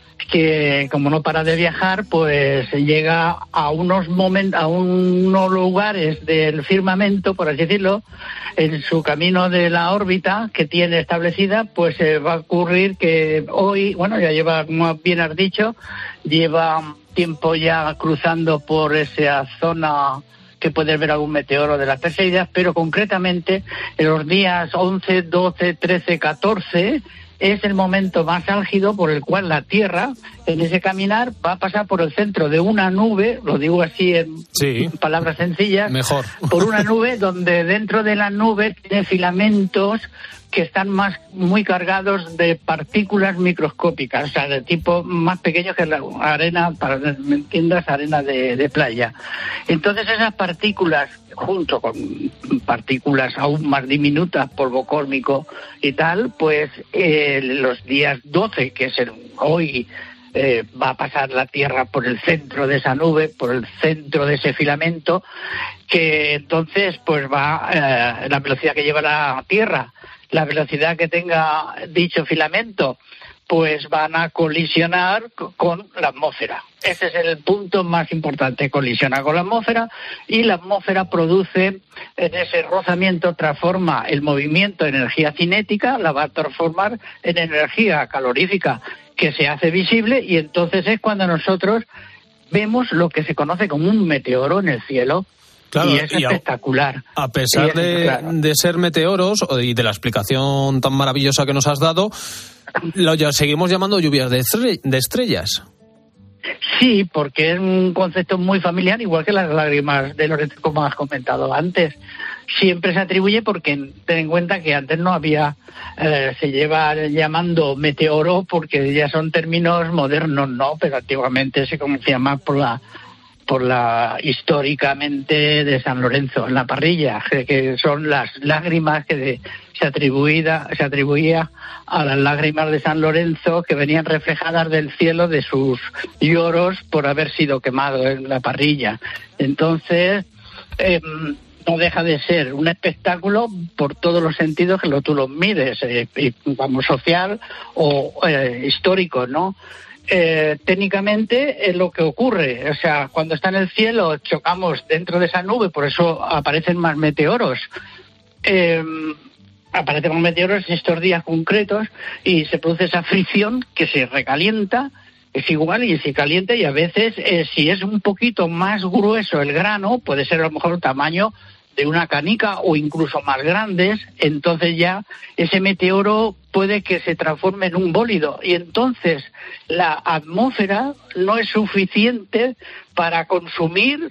que como no para de viajar, pues llega a unos momentos, a unos lugares del firmamento, por así decirlo, en su camino de la órbita que tiene establecida, pues eh, va a ocurrir que hoy, bueno, ya lleva, como bien has dicho, lleva tiempo ya cruzando por esa zona que puedes ver algún meteoro de las Perseidas, pero concretamente en los días once, doce, trece, catorce es el momento más álgido por el cual la Tierra, en ese caminar, va a pasar por el centro de una nube, lo digo así en sí. palabras sencillas, mejor. por una nube donde dentro de la nube tiene filamentos que están más muy cargados de partículas microscópicas, o sea, de tipo más pequeño que la arena, para que me entiendas, arena de, de playa. Entonces esas partículas, junto con partículas aún más diminutas, polvo cósmico y tal, pues eh, los días doce, que es el hoy, eh, va a pasar la Tierra por el centro de esa nube, por el centro de ese filamento, que entonces pues va eh, la velocidad que lleva la Tierra, la velocidad que tenga dicho filamento, pues van a colisionar con la atmósfera. Ese es el punto más importante, colisiona con la atmósfera, y la atmósfera produce, en ese rozamiento, transforma el movimiento en energía cinética, la va a transformar en energía calorífica, que se hace visible, y entonces es cuando nosotros vemos lo que se conoce como un meteoro en el cielo. Claro, y es y espectacular. A, a pesar es, de, claro. de ser meteoros y de la explicación tan maravillosa que nos has dado, lo ya seguimos llamando lluvias de, estre- de estrellas. Sí, porque es un concepto muy familiar, igual que las lágrimas de Lorenzo, como has comentado antes. Siempre se atribuye porque ten en cuenta que antes no había, eh, se lleva llamando meteoro porque ya son términos modernos, ¿no? Pero antiguamente se conocía más por la por la históricamente de San Lorenzo, en la parrilla, que, que son las lágrimas que de, se atribuía se atribuía a las lágrimas de San Lorenzo, que venían reflejadas del cielo de sus lloros por haber sido quemado en la parrilla. Entonces, eh, no deja de ser un espectáculo por todos los sentidos que lo, tú los mides, eh, vamos, social o eh, histórico, ¿no? Eh, técnicamente es lo que ocurre, o sea, cuando está en el cielo chocamos dentro de esa nube, por eso aparecen más meteoros. Eh, aparecen más meteoros en estos días concretos y se produce esa fricción que se recalienta, es igual y se calienta, y a veces eh, si es un poquito más grueso el grano, puede ser a lo mejor el tamaño de una canica o incluso más grandes, entonces ya ese meteoro puede que se transforme en un bólido, y entonces la atmósfera no es suficiente para consumir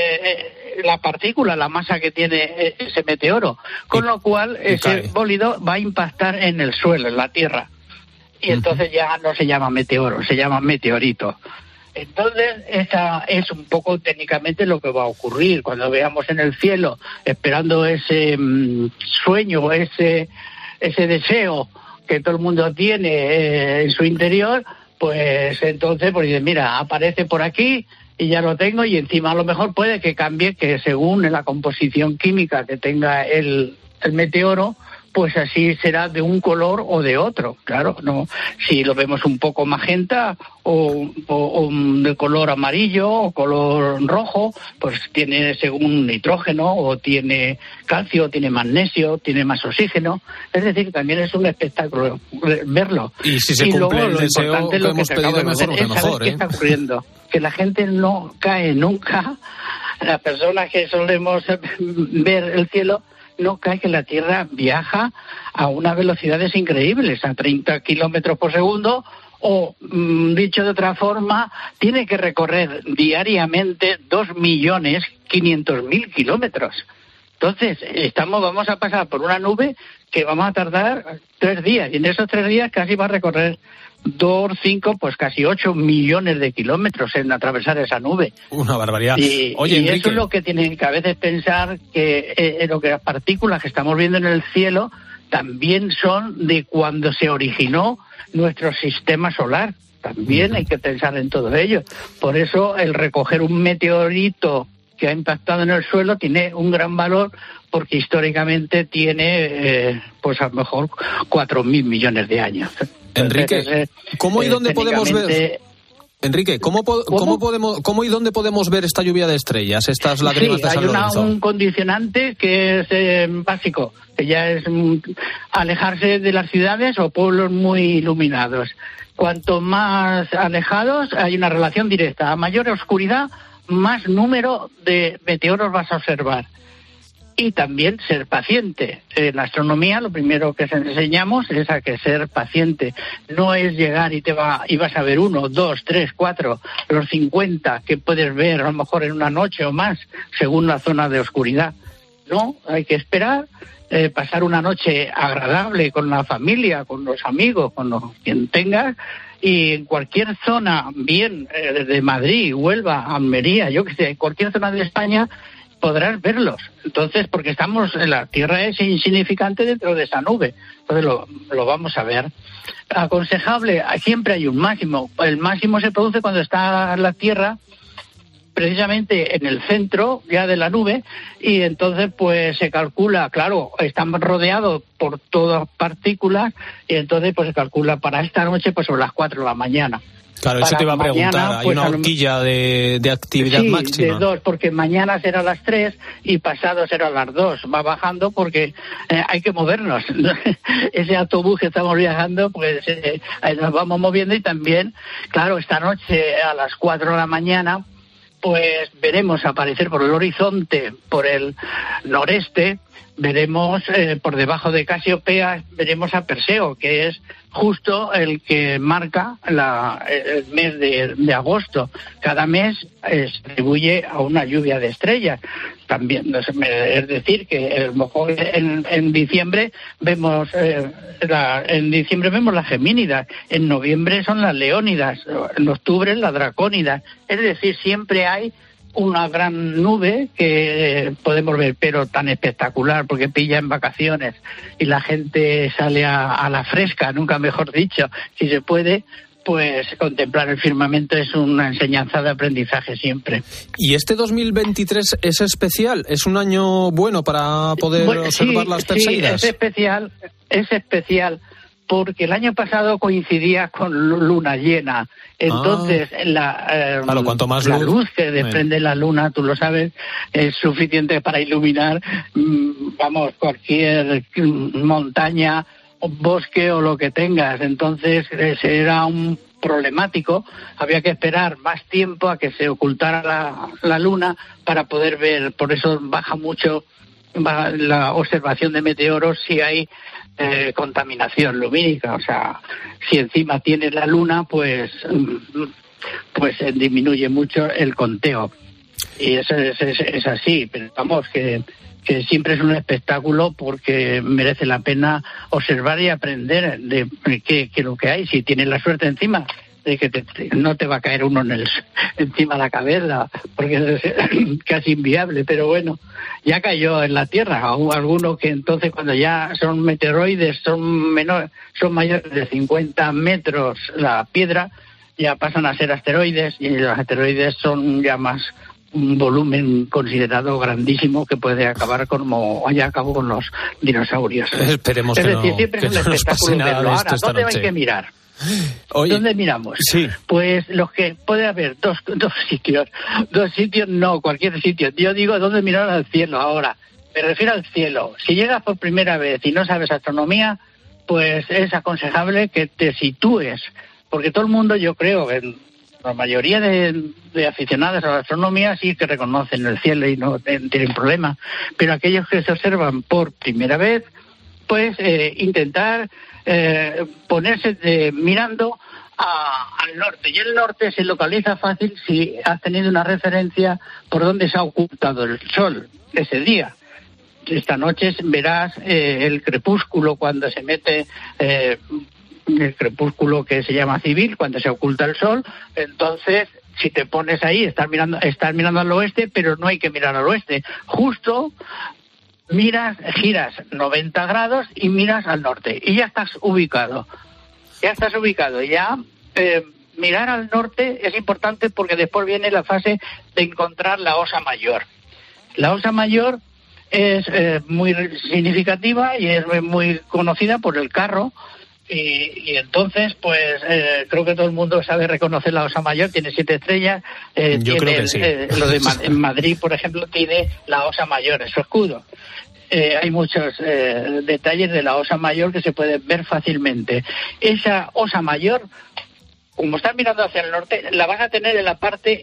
eh, la partícula, la masa que tiene ese meteoro, con lo cual ese bólido va a impactar en el suelo, en la tierra, y entonces ya no se llama meteoro, se llama meteorito. Entonces, esa es un poco técnicamente lo que va a ocurrir cuando veamos en el cielo, esperando ese mmm, sueño, ese ese deseo que todo el mundo tiene eh, en su interior, pues entonces, pues dice, mira, aparece por aquí y ya lo tengo, y encima a lo mejor puede que cambie, que según la composición química que tenga el, el meteoro, pues así será de un color o de otro, claro, no. Si lo vemos un poco magenta o, o, o de color amarillo o color rojo, pues tiene según nitrógeno, o tiene calcio, o tiene magnesio, tiene más oxígeno. Es decir, también es un espectáculo verlo. Y si se y cumple luego, el lo deseo importante que es lo hemos que pedido, acabo de mejor ver, que es mejor, saber qué ¿eh? está ocurriendo. Que la gente no cae nunca, las personas que solemos ver el cielo, no cae que la Tierra viaja a unas velocidades increíbles, a treinta kilómetros por segundo, o, mmm, dicho de otra forma, tiene que recorrer diariamente dos millones quinientos mil kilómetros. Entonces, estamos, vamos a pasar por una nube que vamos a tardar tres días, y en esos tres días casi va a recorrer dos, cinco, pues casi ocho millones de kilómetros en atravesar esa nube. Una barbaridad. Y, Oye, y Enrique, eso es lo que tienen que a veces pensar, que eh, lo que las partículas que estamos viendo en el cielo también son de cuando se originó nuestro sistema solar. También hay que pensar en todo ello. Por eso el recoger un meteorito que ha impactado en el suelo tiene un gran valor, porque históricamente tiene, eh, pues a lo mejor, cuatro mil millones de años. Enrique, Entonces, ¿cómo y eh, dónde podemos ver? Enrique, ¿cómo, po- ¿Cómo? ¿cómo podemos, cómo y dónde podemos ver esta lluvia de estrellas, estas lágrimas Sí, de San hay una, Lorenzo? un condicionante que es eh, básico, que ya es mm, alejarse de las ciudades o pueblos muy iluminados. Cuanto más alejados, hay una relación directa. A mayor oscuridad, más número de meteoros vas a observar. Y también ser paciente. En la astronomía lo primero que enseñamos es a que ser paciente. No es llegar y te va y vas a ver uno, dos, tres, cuatro, los cincuenta que puedes ver a lo mejor en una noche o más, según la zona de oscuridad. No, hay que esperar, eh, pasar una noche agradable con la familia, con los amigos, con los, quien tengas, y en cualquier zona, bien, eh, desde Madrid, Huelva, Almería, yo que sé, cualquier zona de España, podrás verlos. Entonces, porque estamos, la Tierra es insignificante dentro de esa nube, entonces lo, lo vamos a ver. Aconsejable, siempre hay un máximo. El máximo se produce cuando está la Tierra precisamente en el centro ya de la nube, y entonces pues se calcula, claro, están rodeados por todas partículas, y entonces pues se calcula para esta noche pues sobre las cuatro de la mañana. Claro, eso Para te iba a preguntar, mañana, hay pues, una a lo- horquilla de, de actividad Sí, máxima. de dos, porque mañana será a las tres y pasado será a las dos. Va bajando porque eh, hay que movernos. Ese autobús que estamos viajando, pues eh, nos vamos moviendo, y también, claro, esta noche a las cuatro de la mañana, pues veremos aparecer por el horizonte, por el noreste, veremos eh, por debajo de Casiopea, veremos a Perseo, que es justo el que marca la, el mes de, de agosto. Cada mes eh, se atribuye a una lluvia de estrellas. También, es decir, que a lo mejor en, en diciembre vemos eh, la, en diciembre vemos las Gemínidas, en noviembre son las Leónidas, en octubre las Dracónidas. Es decir, siempre hay una gran nube que podemos ver, pero tan espectacular, porque pilla en vacaciones y la gente sale a, a la fresca, nunca mejor dicho, si se puede, pues contemplar el firmamento es una enseñanza de aprendizaje siempre. ¿Y este dos mil veintitrés es especial? ¿Es un año bueno para poder Bueno, observar sí, las sí, Perseidas? es especial, es especial porque el año pasado coincidía con lu- luna llena. Entonces, Ah. la, eh, Claro, cuanto más la luz, luz que desprende la luna, tú lo sabes, es suficiente para iluminar, mm, vamos, cualquier mm, montaña, o bosque o lo que tengas. Entonces, ese era un problemático, había que esperar más tiempo a que se ocultara la, la luna para poder ver. Por eso baja mucho va la observación de meteoros si hay eh, contaminación lumínica. O sea, si encima tienes la luna, pues mm, pues eh, disminuye mucho el conteo. Y eso es, es, es así, pero vamos, que que siempre es un espectáculo, porque merece la pena observar y aprender de qué, qué es lo que hay. Si tienes la suerte encima de que te, te, no te va a caer uno en el, encima de la cabeza, porque es casi inviable, pero bueno, ya cayó en la Tierra. Algunos que entonces, cuando ya son meteoroides, son menor, son mayores de cincuenta metros la piedra, ya pasan a ser asteroides, y los asteroides son ya más un volumen considerado grandísimo, que puede acabar como haya acabado con los dinosaurios. Esperemos es que decir, no, siempre que es un no nos espectáculo pase nada verlo. de esto Ahora, esta ¿dónde noche. hay que mirar? Oye, ¿Dónde miramos? Sí. Pues los que puede haber dos, dos sitios, dos sitios no, cualquier sitio. Yo digo dónde mirar al cielo ahora. Me refiero al cielo. Si llegas por primera vez y no sabes astronomía, pues es aconsejable que te sitúes, porque todo el mundo, yo creo, en la mayoría de, de aficionados a la astronomía sí que reconocen el cielo y no tienen problema, pero aquellos que se observan por primera vez, pues eh, intentar eh, ponerse de, mirando a, al norte, y el norte se localiza fácil si has tenido una referencia por donde se ha ocultado el sol ese día. esta noche verás eh, el crepúsculo cuando se mete, eh, el crepúsculo que se llama civil, cuando se oculta el sol. Entonces, si te pones ahí, estás mirando, estás mirando al oeste, pero no hay que mirar al oeste. Justo miras, giras noventa grados y miras al norte. Y ya estás ubicado. Ya estás ubicado. Ya eh, mirar al norte es importante porque después viene la fase de encontrar la Osa Mayor. La Osa Mayor es eh, muy significativa y es muy conocida por el Carro. Y, y entonces, pues, eh, creo que todo el mundo sabe reconocer la Osa Mayor, tiene siete estrellas. Eh, Yo tiene creo que el, sí. eh, lo de Ma- en Madrid, por ejemplo, tiene la Osa Mayor, es su escudo. Eh, hay muchos eh, detalles de la Osa Mayor que se pueden ver fácilmente. Esa Osa Mayor, como estás mirando hacia el norte, la vas a tener en la parte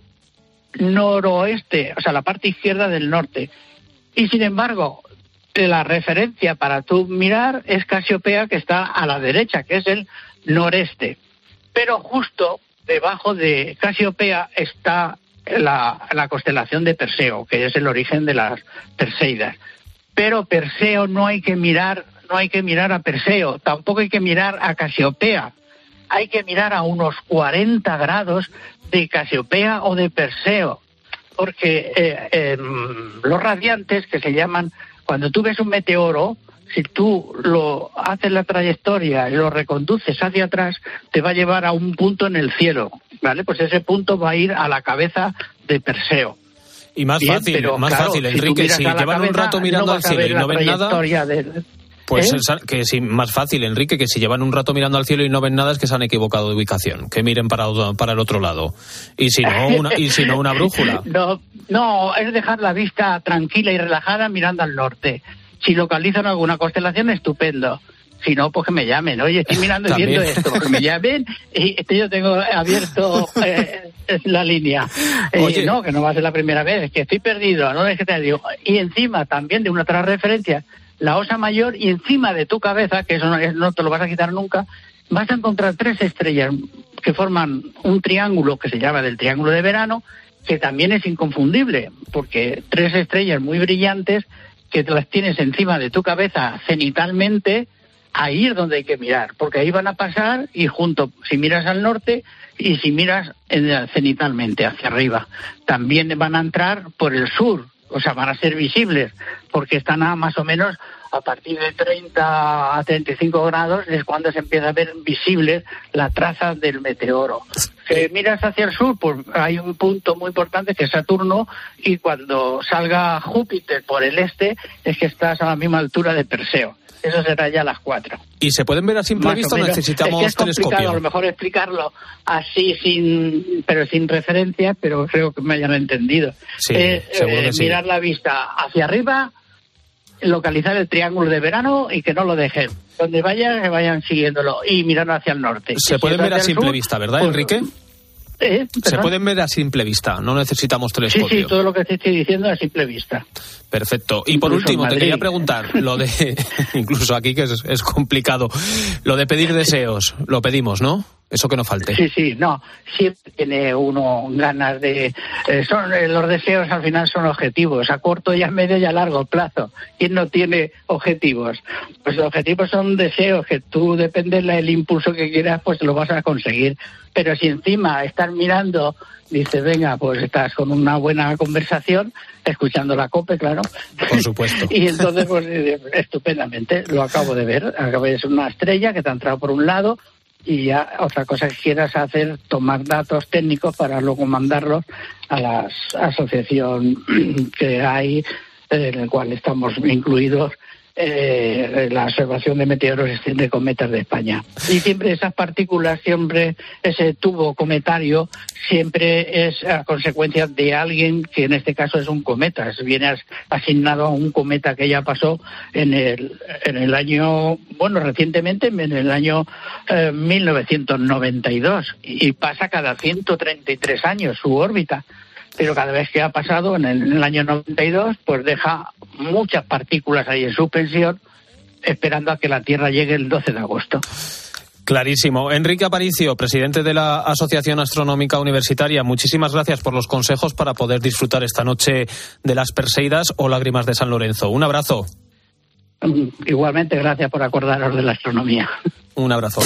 noroeste, o sea, la parte izquierda del norte. Y sin embargo, la referencia para tú mirar es Casiopea, que está a la derecha, que es el noreste. Pero justo debajo de Casiopea está la, la constelación de Perseo, que es el origen de las Perseidas. Pero Perseo no hay que mirar, no hay que mirar a Perseo, tampoco hay que mirar a Casiopea. Hay que mirar a unos cuarenta grados de Casiopea o de Perseo, porque eh, eh, los radiantes, que se llaman, cuando tú ves un meteoro, si tú lo haces la trayectoria y lo reconduces hacia atrás, te va a llevar a un punto en el cielo, ¿vale? Pues ese punto va a ir a la cabeza de Perseo. Y más Bien, fácil, pero, más claro, fácil, si tú Enrique, miras si a la llevan un cabeza, rato mirando no al vas a cielo ver y no la ven nada, trayectoria del- pues ¿Eh? es- que sí, más fácil, Enrique, que si llevan un rato mirando al cielo y no ven nada es que se han equivocado de ubicación, que miren para, otro- para el otro lado. Y si no, una, y si no, una brújula. No, no, es dejar la vista tranquila y relajada mirando al norte. Si localizan alguna constelación, estupendo. Si no, pues que me llamen. Oye, estoy mirando y viendo También. esto. Que me llamen y este yo tengo abierto eh, la línea. Eh, Oye. No, que no va a ser la primera vez, que estoy perdido, no es que te digo. Y encima también de una otra referencia, la Osa Mayor, y encima de tu cabeza, que eso no, es- no te lo vas a quitar nunca, vas a encontrar tres estrellas que forman un triángulo que se llama del Triángulo de Verano, que también es inconfundible, porque tres estrellas muy brillantes que te las tienes encima de tu cabeza cenitalmente, ahí es donde hay que mirar, porque ahí van a pasar y junto, si miras al norte y si miras en- cenitalmente hacia arriba, también van a entrar por el sur, o sea, van a ser visibles, porque están a más o menos a partir de treinta a treinta y cinco grados es cuando se empieza a ver visibles la traza del meteoro. Si miras hacia el sur, pues hay un punto muy importante que es Saturno, y cuando salga Júpiter por el este es que estás a la misma altura de Perseo. Eso será ya a las cuatro. ¿Y se pueden ver a simple Más o vista o menos. necesitamos es que es complicado telescopio? a lo mejor explicarlo así, sin pero sin referencia, pero creo que me hayan entendido. Sí, Eh, seguro que eh, sí. Mirar la vista hacia arriba, localizar el Triángulo de Verano y que no lo dejen. Donde vayan, que vayan siguiéndolo y mirar hacia el norte. Se Y pueden si es ver a hacia el simple sur, vista, ¿verdad, pues, Enrique? ¿eh? Se ¿Perdón? pueden ver a simple vista, no necesitamos Sí, telescopio. sí, todo lo que te estoy diciendo a simple vista. Perfecto. Y por Incluso último, en te Madrid. quería preguntar, lo de, incluso aquí que es, es complicado, lo de pedir deseos, lo pedimos, ¿no? Eso que no falte. Sí, sí, no, siempre tiene uno ganas de... eh, son eh, los deseos al final son objetivos, a corto y a medio y a largo plazo. ¿Quién no tiene objetivos? Pues los objetivos son deseos que tú, depende del impulso que quieras, pues lo vas a conseguir. Pero si encima estás mirando, dices, venga, pues estás con una buena conversación, escuchando la COPE, claro. Por supuesto. Y entonces, pues eh, estupendamente, lo acabo de ver. Acabo de ver una estrella que te ha entrado por un lado, y ya otra cosa que quieras hacer, tomar datos técnicos para luego mandarlos a la asociación que hay, en el cual estamos incluidos, eh, la observación de meteoros de cometas de España. Y siempre esas partículas, siempre ese tubo cometario, siempre es a consecuencia de alguien que en este caso es un cometa. Viene as- asignado a un cometa que ya pasó en el, en el año, bueno, recientemente, en el año eh, mil novecientos noventa y dos, y pasa cada ciento treinta y tres años su órbita. Pero cada vez que ha pasado en el, en el año noventa y dos, pues deja muchas partículas ahí en suspensión, esperando a que la Tierra llegue el doce de agosto. Clarísimo. Enrique Aparicio, presidente de la Asociación Astronómica Universitaria, muchísimas gracias por los consejos para poder disfrutar esta noche de las Perseidas o Lágrimas de San Lorenzo. Un abrazo. Igualmente, gracias por acordaros de la astronomía. Un abrazo.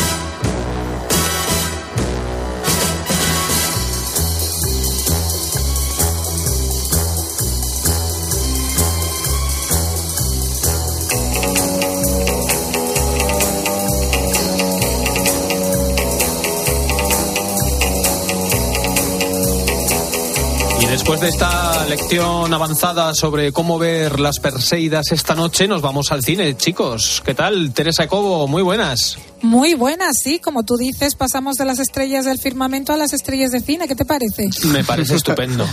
Después de esta lección avanzada sobre cómo ver las Perseidas esta noche, nos vamos al cine, chicos. ¿Qué tal? Teresa Cobo, muy buenas. Muy buenas, sí. Como tú dices, pasamos de las estrellas del firmamento a las estrellas de cine. ¿Qué te parece? Me parece estupendo.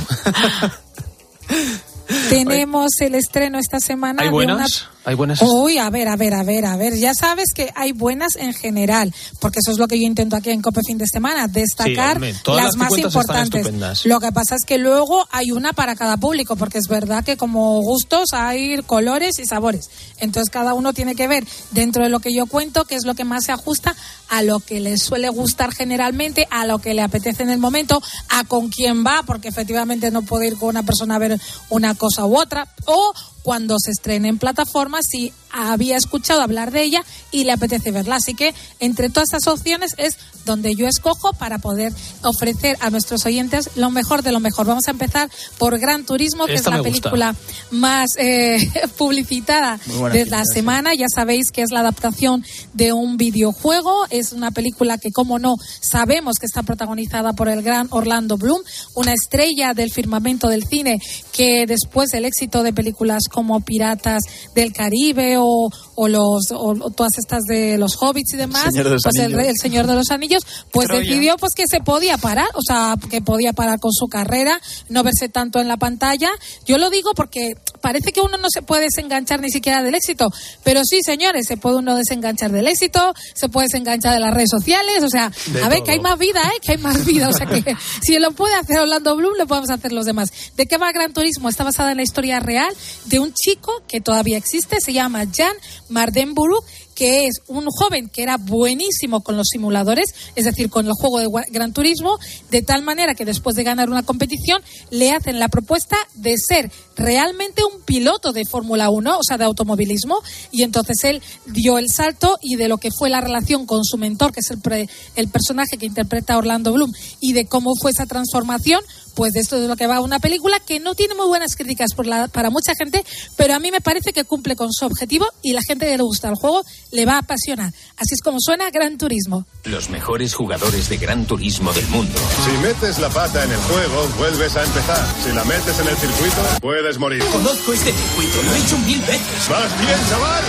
Tenemos el estreno esta semana. ¿Hay buenas? De una... ¿Hay buenas? Uy, a ver, a ver, a ver, a ver. Ya sabes que hay buenas en general, porque eso es lo que yo intento aquí en COPE Fin de Semana, destacar sí, hombre, todas las, las más importantes. Lo que pasa es que luego hay una para cada público, porque es verdad que como gustos hay colores y sabores. Entonces cada uno tiene que ver dentro de lo que yo cuento qué es lo que más se ajusta a lo que le suele gustar generalmente, a lo que le apetece en el momento, a con quién va, porque efectivamente no puede ir con una persona a ver una cosa u otra, o cuando se estrene en plataformas si había escuchado hablar de ella y le apetece verla. Así que entre todas estas opciones es donde yo escojo para poder ofrecer a nuestros oyentes lo mejor de lo mejor. Vamos a empezar por Gran Turismo, que Esta es la película gusta. más eh, publicitada de la semana. Ya sabéis que es la adaptación de un videojuego. Es una película que, como no, sabemos que está protagonizada por el gran Orlando Bloom, una estrella del firmamento del cine que después del éxito de películas como Piratas del Caribe o, o los o, o todas estas de los Hobbits y demás, Señor de los pues el, el Señor de los Anillos, pues Troya. decidió pues que se podía parar, o sea, que podía parar con su carrera, no verse tanto en la pantalla. Yo lo digo porque parece que uno no se puede desenganchar ni siquiera del éxito, pero sí, señores, se puede uno desenganchar del éxito, se puede desenganchar de las redes sociales, o sea, de a ver, todo. que hay más vida, ¿eh? Que hay más vida, o sea, que si lo puede hacer Orlando Bloom, lo podemos hacer los demás. ¿De qué va Gran Turismo? Está basada en la historia real de un chico que todavía existe, se llama Jan Mardenborough, que es un joven que era buenísimo con los simuladores, es decir, con el juego de Gran Turismo, de tal manera que después de ganar una competición le hacen la propuesta de ser realmente un piloto de Fórmula uno, o sea, de automovilismo, y entonces él dio el salto y de lo que fue la relación con su mentor, que es el, pre, el personaje que interpreta Orlando Bloom, y de cómo fue esa transformación, pues de esto es de lo que va una película que no tiene muy buenas críticas por la, para mucha gente, pero a mí me parece que cumple con su objetivo y la gente que le gusta el juego le va a apasionar. Así es como suena Gran Turismo. Los mejores jugadores de Gran Turismo del mundo. Si metes la pata en el juego, vuelves a empezar. Si la metes en el circuito, puedes morir. Conozco este circuito, lo he hecho mil veces. ¡Vas bien, chaval!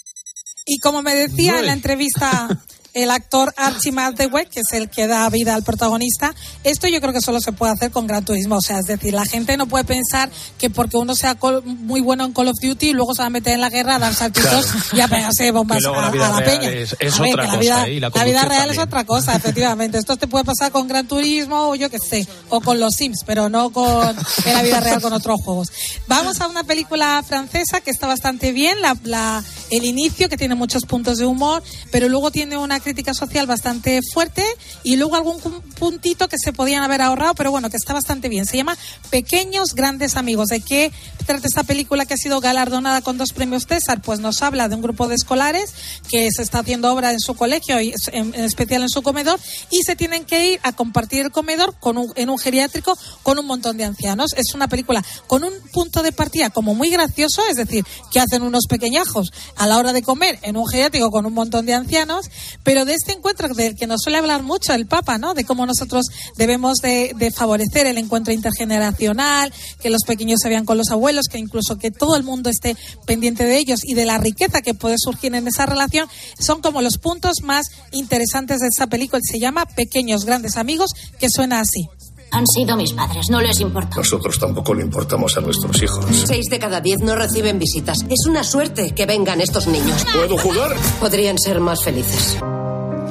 Y como me decía Uy. en la entrevista el actor Archie Maltaway, que es el que da vida al protagonista, esto yo creo que solo se puede hacer con Gran Turismo. O sea, es decir, la gente no puede pensar que porque uno sea col- muy bueno en Call of Duty y luego se va a meter en la guerra a dar saltitos claro. y a pegarse bombas a, a la peña. Es, es ver, otra la cosa, vida, ¿eh? la, la vida real también. es otra cosa, efectivamente. Esto te puede pasar con Gran Turismo o yo qué sé, o con los Sims, pero no con en la vida real con otros juegos. Vamos a una película francesa que está bastante bien, la, la, el inicio, que tiene muchos puntos de humor, pero luego tiene una crítica social bastante bastante fuerte y luego algún puntito que se podían haber ahorrado, pero bueno, que está bastante bien. Se llama Pequeños Grandes Amigos. ¿De qué trata esta película que ha sido galardonada con dos premios César? Pues nos habla de un grupo de escolares que se está haciendo obra en su colegio y en, en especial en su comedor, y se tienen que ir a compartir el comedor con un, en un geriátrico con un montón de ancianos. Es una película con un punto de partida como muy gracioso, es decir, que hacen unos pequeñajos a la hora de comer en un geriátrico con un montón de ancianos, pero de este encuentro del que nos suele hablar mucho el Papa, ¿no? De cómo nosotros debemos de, de favorecer el encuentro intergeneracional, que los pequeños se vean con los abuelos, que incluso que todo el mundo esté pendiente de ellos y de la riqueza que puede surgir en esa relación, son como los puntos más interesantes de esta película. Se llama Pequeños Grandes Amigos, que suena así. Han sido mis padres, no les importa. Nosotros tampoco le importamos a nuestros hijos. Seis de cada diez no reciben visitas. Es una suerte que vengan estos niños. ¿Puedo jugar? Podrían ser más felices.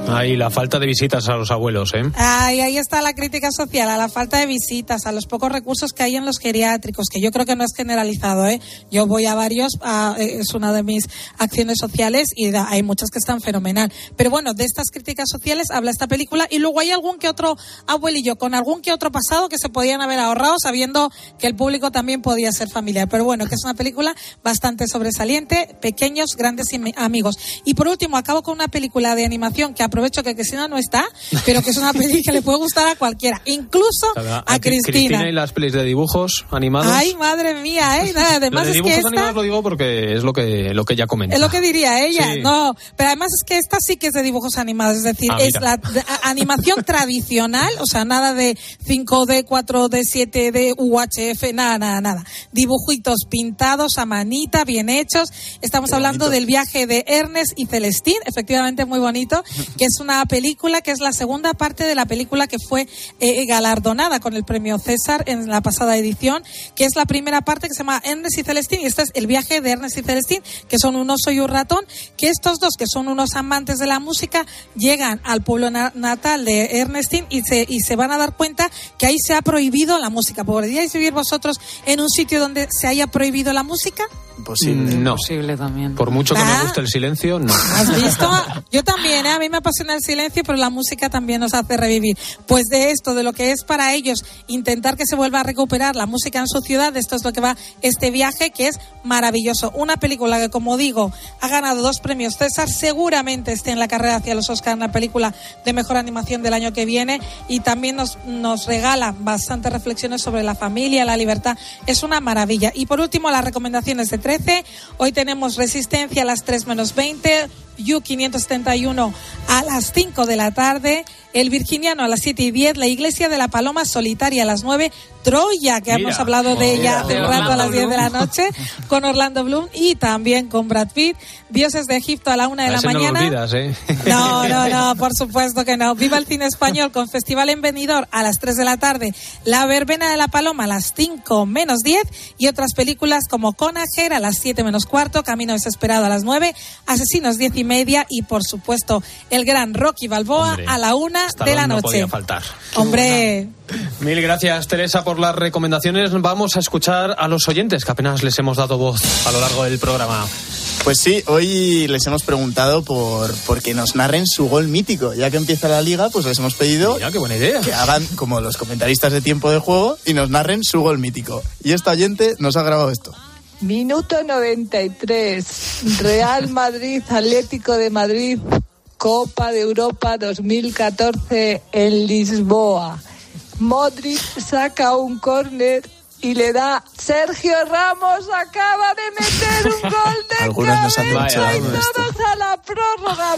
Ahí la falta de visitas a los abuelos, ¿eh? Ay, ahí está la crítica social, a la falta de visitas, a los pocos recursos que hay en los geriátricos, que yo creo que no es generalizado, ¿eh? Yo voy a varios, a, es una de mis acciones sociales y da, hay muchas que están fenomenal. Pero bueno, de estas críticas sociales habla esta película y luego hay algún que otro abuelillo con algún que otro pasado que se podían haber ahorrado sabiendo que el público también podía ser familiar. Pero bueno, que es una película bastante sobresaliente, pequeños, grandes amigos. Y por último, acabo con una película de animación que aprovecho que Cristina no está, pero que es una película que le puede gustar a cualquiera, incluso a, a Cristina. Cristina y las pelis de dibujos animados. Ay, madre mía, ¿eh? Nada, además lo de es dibujos que esta... animados lo digo porque es lo que, lo que ella comenta. Es lo que diría ella, sí. No, pero además es que esta sí que es de dibujos animados, es decir, ah, es la de, a, animación tradicional, o sea, nada de cinco D, cuatro D, siete D, U H F, nada, nada, nada. Dibujitos pintados a manita, bien hechos. Estamos Qué hablando bonito. Del viaje de Ernest y Celestín, efectivamente muy bonito, que es una película que es la segunda parte de la película que fue eh, galardonada con el premio César en la pasada edición, que es la primera parte que se llama Ernest y Celestín, y este es el viaje de Ernest y Celestín, que son un oso y un ratón, que estos dos, que son unos amantes de la música, llegan al pueblo na- natal de Ernestín y se, y se van a dar cuenta que ahí se ha prohibido la música. ¿Podríais vivir vosotros en un sitio donde se haya prohibido la música? Imposible. No. Imposible también. Por mucho que ¿Ah? me guste el silencio, no. ¿Has visto? Yo también, ¿eh? A mí me apasiona el silencio, pero la música también nos hace revivir. Pues de esto, de lo que es para ellos intentar que se vuelva a recuperar la música en su ciudad, de esto es lo que va este viaje, que es maravilloso. Una película que, como digo, ha ganado dos premios César, seguramente esté en la carrera hacia los Oscar en la película de mejor animación del año que viene, y también nos, nos regala bastantes reflexiones sobre la familia, la libertad. Es una maravilla. Y por último, las recomendaciones de trece. Hoy tenemos Resistencia a las tres menos veinte, U quinientos setenta y uno a las cinco de la tarde, El Virginiano a las siete y diez, La Iglesia de la Paloma Solitaria a las nueve, Troya, que Mira, hemos hablado de ella hace un rato a las diez de la noche, con Orlando Bloom y también con Brad Pitt, Dioses de Egipto a la una de la mañana. No lo olvidas, ¿eh? No, no, no, por supuesto que no. Viva el cine español con Festival en Benidorm a las tres de la tarde, La Verbena de la Paloma a las cinco menos diez y otras películas como Conager a las siete menos cuarto, Camino Desesperado a las nueve, Asesinos diez y media y por supuesto el gran Rocky Balboa Hombre, a la una de la noche. No podía faltar. Hombre. Mil gracias, Teresa, por las recomendaciones. Vamos a escuchar a los oyentes, que apenas les hemos dado voz a lo largo del programa. Pues sí, hoy les hemos preguntado por, por que nos narren su gol mítico. Ya que empieza la liga, pues les hemos pedido Mira, qué buena idea. que hagan como los comentaristas de Tiempo de Juego y nos narren su gol mítico. Y esta oyente nos ha grabado esto. Minuto noventa y tres, Real Madrid, Atlético de Madrid, Copa de Europa dos mil catorce en Lisboa. Modric saca un córner y le da Sergio Ramos, acaba de meter un gol de Algunos nos han dicho cabeza y todos a la prórroga.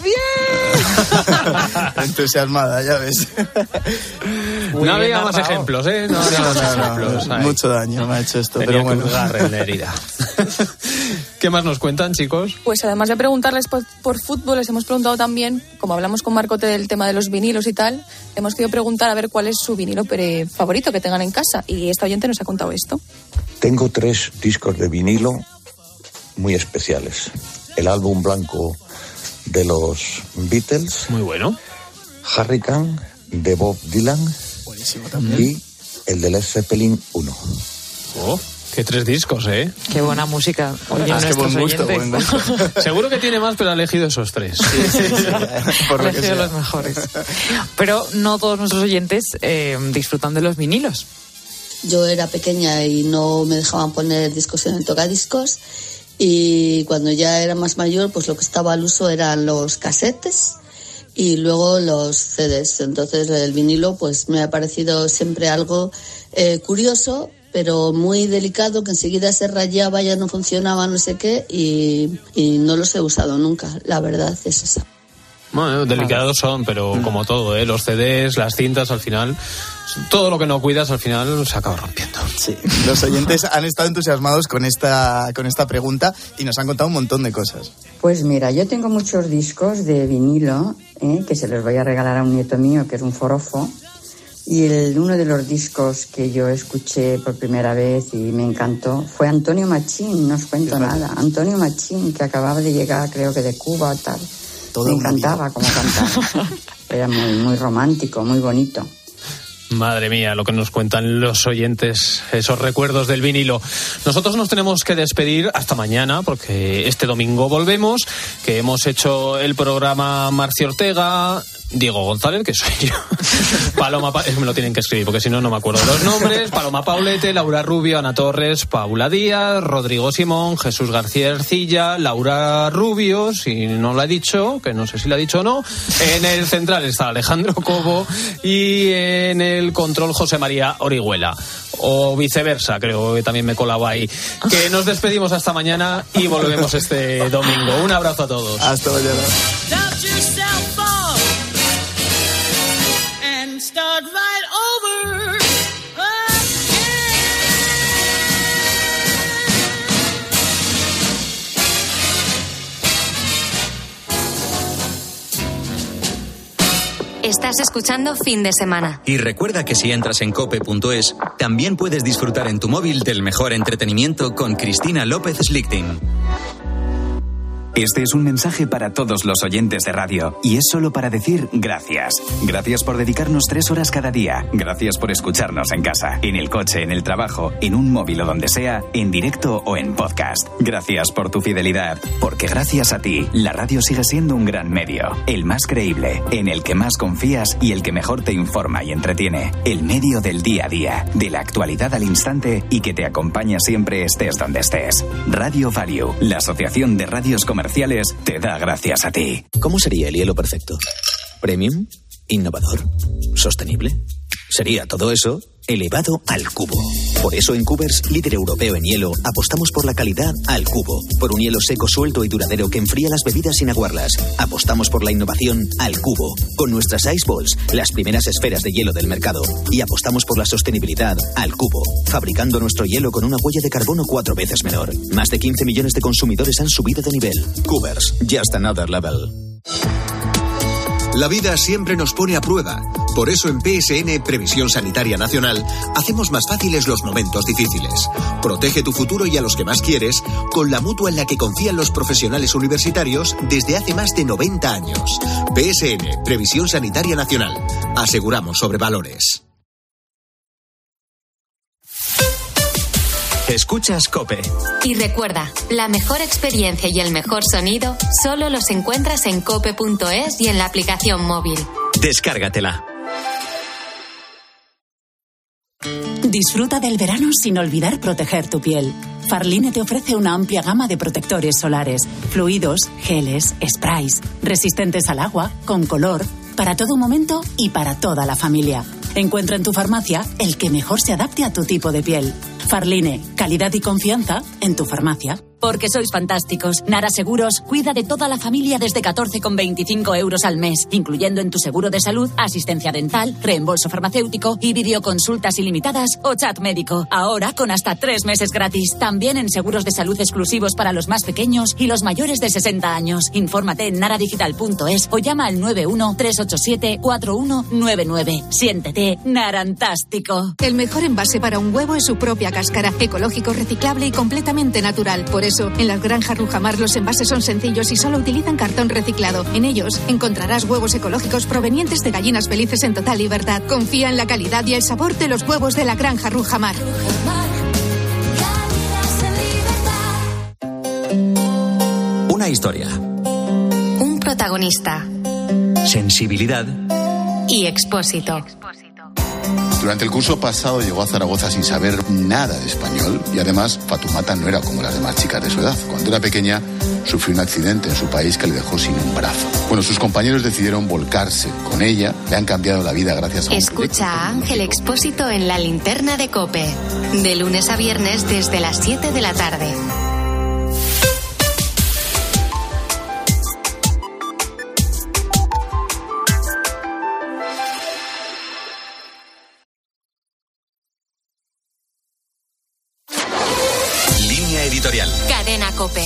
¡Bien! Entusiasmada, ya ves. No había más ejemplos, ¿eh? No había más ejemplos. No, mucho daño me ha hecho esto, Tenía pero bueno. Que jugar en la herida. ¿Qué más nos cuentan, chicos? Pues además de preguntarles por, por fútbol, les hemos preguntado también, como hablamos con Marcote del tema de los vinilos y tal, hemos querido preguntar a ver cuál es su vinilo favorito que tengan en casa. Y esta oyente nos ha contado esto. Tengo tres discos de vinilo muy especiales. El álbum blanco de los Beatles. Muy bueno. Hurricane de Bob Dylan. Buenísimo también. Y el de Led Zeppelin uno. Oh. Qué tres discos, ¿eh? Qué buena música. Oye, ah, qué buen gusto, buen gusto. Seguro que tiene más, pero ha elegido esos tres. Sí, sí, sí, por ha elegido los mejores. Pero no todos nuestros oyentes eh, disfrutan de los vinilos. Yo era pequeña y no me dejaban poner discos en el tocadiscos, y cuando ya era más mayor, pues lo que estaba al uso eran los casetes y luego los C Ds. Entonces el vinilo pues me ha parecido siempre algo eh, curioso, pero muy delicado, que enseguida se rayaba, ya no funcionaba, no sé qué, y, y no los he usado nunca, la verdad es esa. Bueno, delicados son, pero como todo, ¿eh? Los C Ds, las cintas, al final, todo lo que no cuidas, al final se acaba rompiendo. Sí, los oyentes han estado entusiasmados con esta, con esta pregunta y nos han contado un montón de cosas. Pues mira, yo tengo muchos discos de vinilo, ¿eh? que se los voy a regalar a un nieto mío, que es un forofo. Y el, uno de los discos que yo escuché por primera vez y me encantó fue Antonio Machín, no os cuento nada. Antonio Machín, que acababa de llegar, creo que de Cuba o tal. Toda Me una encantaba vida. como cantaba. Era muy, muy romántico, muy bonito. Madre mía, lo que nos cuentan los oyentes, esos recuerdos del vinilo. Nosotros nos tenemos que despedir hasta mañana, porque este domingo volvemos, que hemos hecho el programa Marcio Ortega, Diego González, que soy yo, Paloma, pa- me lo tienen que escribir, porque si no, no me acuerdo los nombres, Paloma Paulete, Laura Rubio, Ana Torres, Paula Díaz, Rodrigo Simón, Jesús García Ercilla, Laura Rubio, si no lo ha dicho, que no sé si lo ha dicho o no, en el central está Alejandro Cobo y en el control José María Orihuela, o viceversa, creo que también me colaba ahí. Que nos despedimos hasta mañana y volvemos este domingo. Un abrazo a todos. Hasta mañana. Dust yourself off and start right over Estás escuchando Fin de Semana. Y recuerda que si entras en cope punto es, también puedes disfrutar en tu móvil del mejor entretenimiento con Cristina López Slichting. Este es un mensaje para todos los oyentes de radio y es solo para decir gracias. Gracias por dedicarnos tres horas cada día. Gracias por escucharnos en casa, en el coche, en el trabajo, en un móvil o donde sea, en directo o en podcast. Gracias por tu fidelidad, porque gracias a ti, la radio sigue siendo un gran medio. El más creíble, en el que más confías y el que mejor te informa y entretiene. El medio del día a día, de la actualidad al instante y que te acompaña siempre estés donde estés. Radio Value, la asociación de radios comerciales, te da gracias a ti. ¿Cómo sería el hielo perfecto? ¿Premium? ¿Innovador? ¿Sostenible? Sería todo eso elevado al cubo. Por eso en Cubers, líder europeo en hielo, apostamos por la calidad al cubo. Por un hielo seco, suelto y duradero que enfría las bebidas sin aguarlas. Apostamos por la innovación al cubo. Con nuestras Ice Balls, las primeras esferas de hielo del mercado. Y apostamos por la sostenibilidad al cubo. Fabricando nuestro hielo con una huella de carbono cuatro veces menor. Más de quince millones de consumidores han subido de nivel. Cubers, just another level. La vida siempre nos pone a prueba. Por eso en P S N Previsión Sanitaria Nacional hacemos más fáciles los momentos difíciles. Protege tu futuro y a los que más quieres con la mutua en la que confían los profesionales universitarios desde hace más de noventa años. P S N Previsión Sanitaria Nacional. Aseguramos sobre valores. Escuchas COPE. Y recuerda, la mejor experiencia y el mejor sonido solo los encuentras en cope punto es y en la aplicación móvil. Descárgatela. Disfruta del verano sin olvidar proteger tu piel. Farline te ofrece una amplia gama de protectores solares, fluidos, geles, sprays, resistentes al agua, con color, para todo momento y para toda la familia. Encuentra en tu farmacia el que mejor se adapte a tu tipo de piel. Farline, calidad y confianza en tu farmacia. Porque sois fantásticos. Nara Seguros cuida de toda la familia desde catorce con veinticinco euros al mes, incluyendo en tu seguro de salud, asistencia dental, reembolso farmacéutico y videoconsultas ilimitadas o chat médico. Ahora con hasta tres meses gratis. También en seguros de salud exclusivos para los más pequeños y los mayores de sesenta años. Infórmate en naradigital punto es o llama al nueve uno tres ocho siete cuatro uno nueve nueve. Siéntete narantástico. El mejor envase para un huevo es su propia cáscara, ecológico, reciclable y completamente natural. Por eso, en las granjas Rujamar los envases son sencillos y solo utilizan cartón reciclado. En ellos encontrarás huevos ecológicos provenientes de gallinas felices en total libertad. Confía en la calidad y el sabor de los huevos de la granja Rujamar. Una historia. Un protagonista. Sensibilidad. Y Expósito. Durante el curso pasado llegó a Zaragoza sin saber nada de español y además Fatumata no era como las demás chicas de su edad. Cuando era pequeña sufrió un accidente en su país que le dejó sin un brazo. Bueno, sus compañeros decidieron volcarse con ella, le han cambiado la vida gracias a un Escucha a Ángel Expósito en la linterna de COPE, de lunes a viernes desde las siete de la tarde. Editorial. Cadena COPE.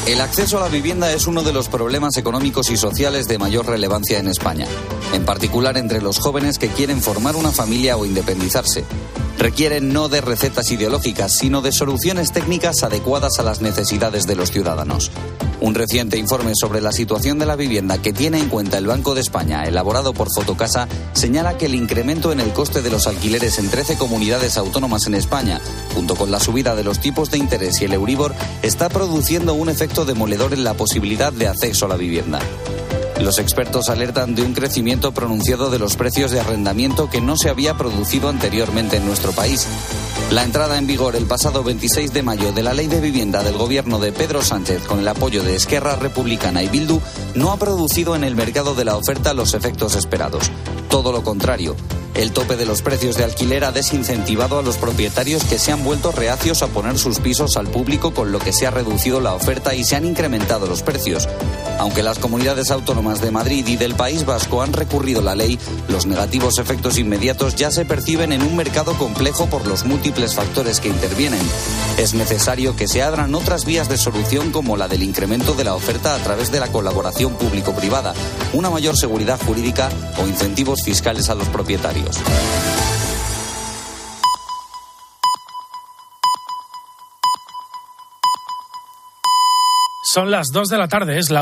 El acceso a la vivienda es uno de los problemas económicos y sociales de mayor relevancia en España, en particular entre los jóvenes que quieren formar una familia o independizarse. Requieren no de recetas ideológicas, sino de soluciones técnicas adecuadas a las necesidades de los ciudadanos. Un reciente informe sobre la situación de la vivienda que tiene en cuenta el Banco de España, elaborado por Fotocasa, señala que el incremento en el coste de los alquileres en trece comunidades autónomas en España, junto con la subida de los tipos de interés y el Euribor, está produciendo un efecto demoledor en la posibilidad de acceso a la vivienda. Los expertos alertan de un crecimiento pronunciado de los precios de arrendamiento que no se había producido anteriormente en nuestro país. La entrada en vigor el pasado veintiséis de mayo de la Ley de Vivienda del gobierno de Pedro Sánchez con el apoyo de Esquerra Republicana y Bildu no ha producido en el mercado de la oferta los efectos esperados. Todo lo contrario. El tope de los precios de alquiler ha desincentivado a los propietarios que se han vuelto reacios a poner sus pisos al público, con lo que se ha reducido la oferta y se han incrementado los precios. Aunque las comunidades autónomas de Madrid y del País Vasco han recurrido la ley, los negativos efectos inmediatos ya se perciben en un mercado complejo por los múltiples factores que intervienen. Es necesario que se abran otras vías de solución, como la del incremento de la oferta a través de la colaboración público-privada, una mayor seguridad jurídica o incentivos fiscales a los propietarios. Son las dos de la tarde, es la